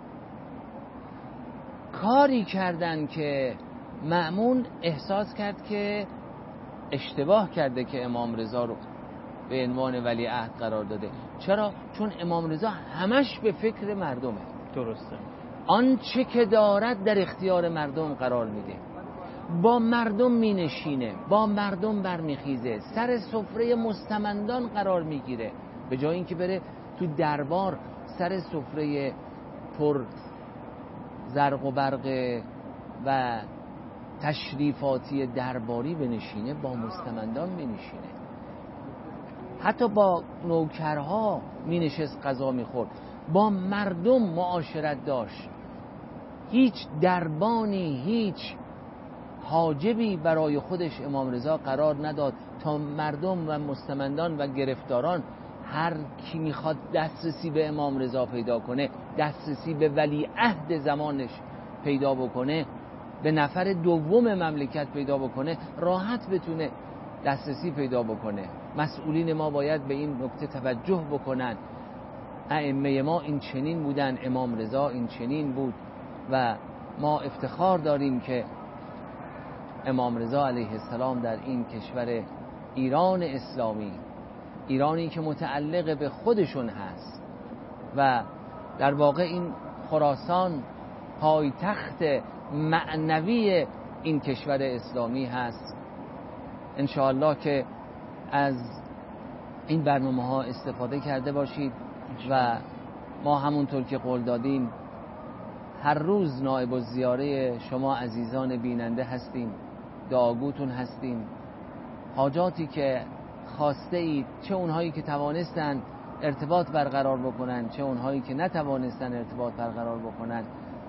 کاری کردند که مأمون احساس کرد که اشتباه کرده که امام رضا رو به عنوان ولی عهد قرار داده. چرا؟ چون امام رضا همش به فکر مردمه. درسته. آنچه که دارد در اختیار مردم قرار میده، با مردم مینشینه، با مردم برمیخیزه، سر سفره مستمندان قرار میگیره، به جای اینکه بره تو دربار سر سفره پر زرق و برق و تشریفاتی درباری بنشینه، با مستمندان بنشینه. حتی با نوکرها مینشست غذا میخورد، با مردم معاشرت داشت. هیچ دربانی، هیچ حاجبی برای خودش امام رضا قرار نداد تا مردم و مستمندان و گرفتاران هر کی میخواد دسترسی به امام رضا پیدا کنه، دسترسی به ولی عهد زمانش پیدا بکنه، به نفر دوم مملکت پیدا بکنه، راحت بتونه دسترسی پیدا بکنه. مسئولین ما باید به این نکته توجه بکنن. ائمه ما این چنین بودن، امام رضا این چنین بود و ما افتخار داریم که امام رضا علیه السلام در این کشور ایران اسلامی، ایرانی که متعلق به خودشون هست و در واقع این خراسان پایتخت معنوی این کشور اسلامی هست، انشاءالله که از این برنامه ها استفاده کرده باشید و ما همونطور که قول دادیم هر روز نائب الزیاره شما عزیزان بیننده هستیم، دعاگوتون هستیم. حاجاتی که خواسته اید، چه اونهایی که توانستن ارتباط برقرار بکنن، چه اونهایی که نتوانستن ارتباط برقرار بکنن،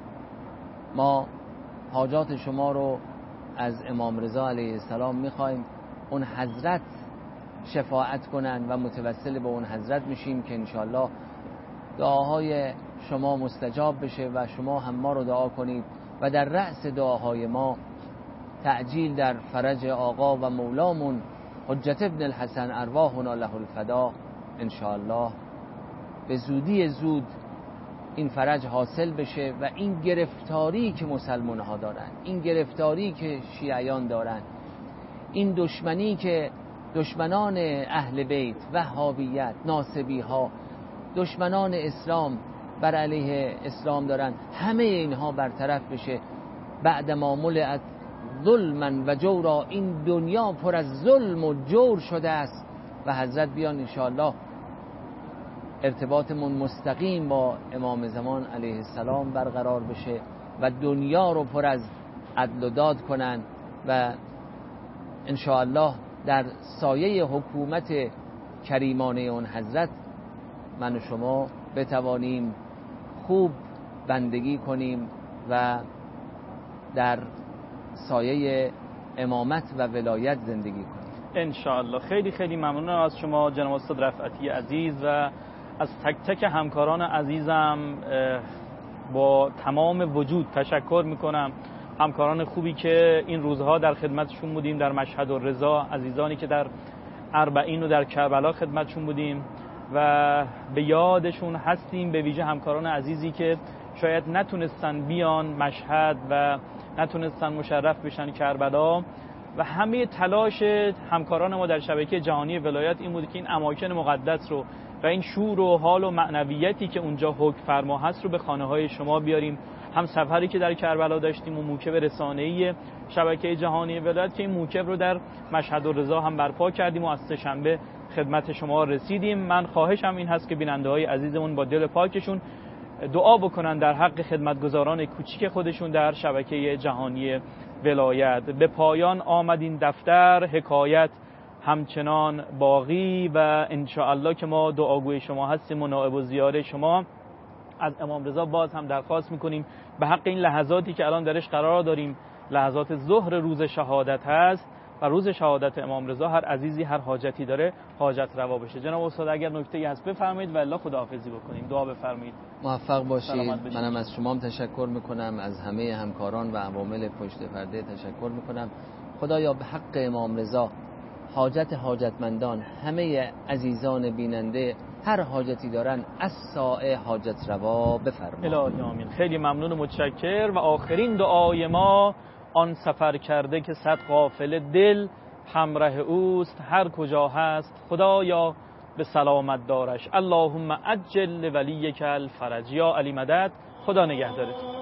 ما حاجات شما رو از امام رضا علیه السلام میخوایم. اون حضرت شفاعت کنن و متوسل به اون حضرت میشیم که انشالله دعاهای شما مستجاب بشه و شما هم ما رو دعا کنید و در رأس دعاهای ما تعجیل در فرج آقا و مولامون حجت ابن الحسن ارواحنا له الفدا انشاءالله به زودی زود این فرج حاصل بشه و این گرفتاری که مسلمان ها دارن، این گرفتاری که شیعیان دارن، این دشمنی که دشمنان اهل بیت، وهابیت، ناصبی ها، دشمنان اسلام بر علیه اسلام دارن، همه اینها برطرف بشه. بعد ما ملئت ظلما و جورا، این دنیا پر از ظلم و جور شده است و حضرت بیان انشاءالله ارتباطمون مستقیم با امام زمان علیه السلام برقرار بشه و دنیا رو پر از عدل و داد کنن و انشاءالله در سایه حکومت کریمانه اون حضرت من و شما بتوانیم خوب بندگی کنیم و در سایه امامت و ولایت زندگی کنیم انشاءالله. خیلی خیلی ممنونم از شما جناب استاد رفعتی عزیز و از تک تک همکاران عزیزم با تمام وجود تشکر میکنم. همکاران خوبی که این روزها در خدمتشون بودیم در مشهد الرضا، عزیزانی که در اربعین و در کربلا خدمتشون بودیم و به یادشون هستیم، به ویژه همکاران عزیزی که شاید نتونستن بیان مشهد و نتونستن مشرف بشن کربلا و همه تلاش همکاران ما در شبکه جهانی ولایت این بود که این اماکن مقدس رو و این شور و حال و معنویتی که اونجا حکم فرما هست رو به خانه های شما بیاریم. هم سفری که در کربلا داشتیم و موکب رسانه‌ای شبکه جهانی ولایت که این موکب رو در مشهد الرضا هم برپا کردیم و از سه‌شنبه خدمت شما رسیدیم. من خواهشم این هست که بیننده‌های عزیزمون با دل پاکشون دعا بکنن در حق خدمتگزاران کوچیک خودشون در شبکه جهانی ولایت. به پایان آمد این دفتر، حکایت همچنان باقی و انشاءالله که ما دعاگوی شما هستیم و نائب الزیاره شما. از امام رضا باز هم درخواست میکنیم به حق این لحظاتی که الان درش قرار داریم، لحظات ظهر روز شهادت هست و روز شهادت امام رضا، هر عزیزی هر حاجتی داره حاجت روا بشه. جناب استاد اگر نکته‌ای هست بفرمایید و الا خداحافظی بکنیم. دعا بفرمایید. موفق باشید. منم از شما هم تشکر میکنم، از همه همکاران و عوامل پشت پرده تشکر میکنم. خدایا به حق امام رضا حاجت حاجتمندان، همه عزیزان بیننده هر حاجتی دارن از سائه حاجت روا بفرما. الهی آمین. خیلی ممنون و متشکر. و آخرین دعای ما آن سفر کرده که صد قافله دل همراه اوست، هر کجا هست خدایا به سلامت دارش. اللهم عجل ولیک الفرج. یا علی مدد خدا نگهدارتون.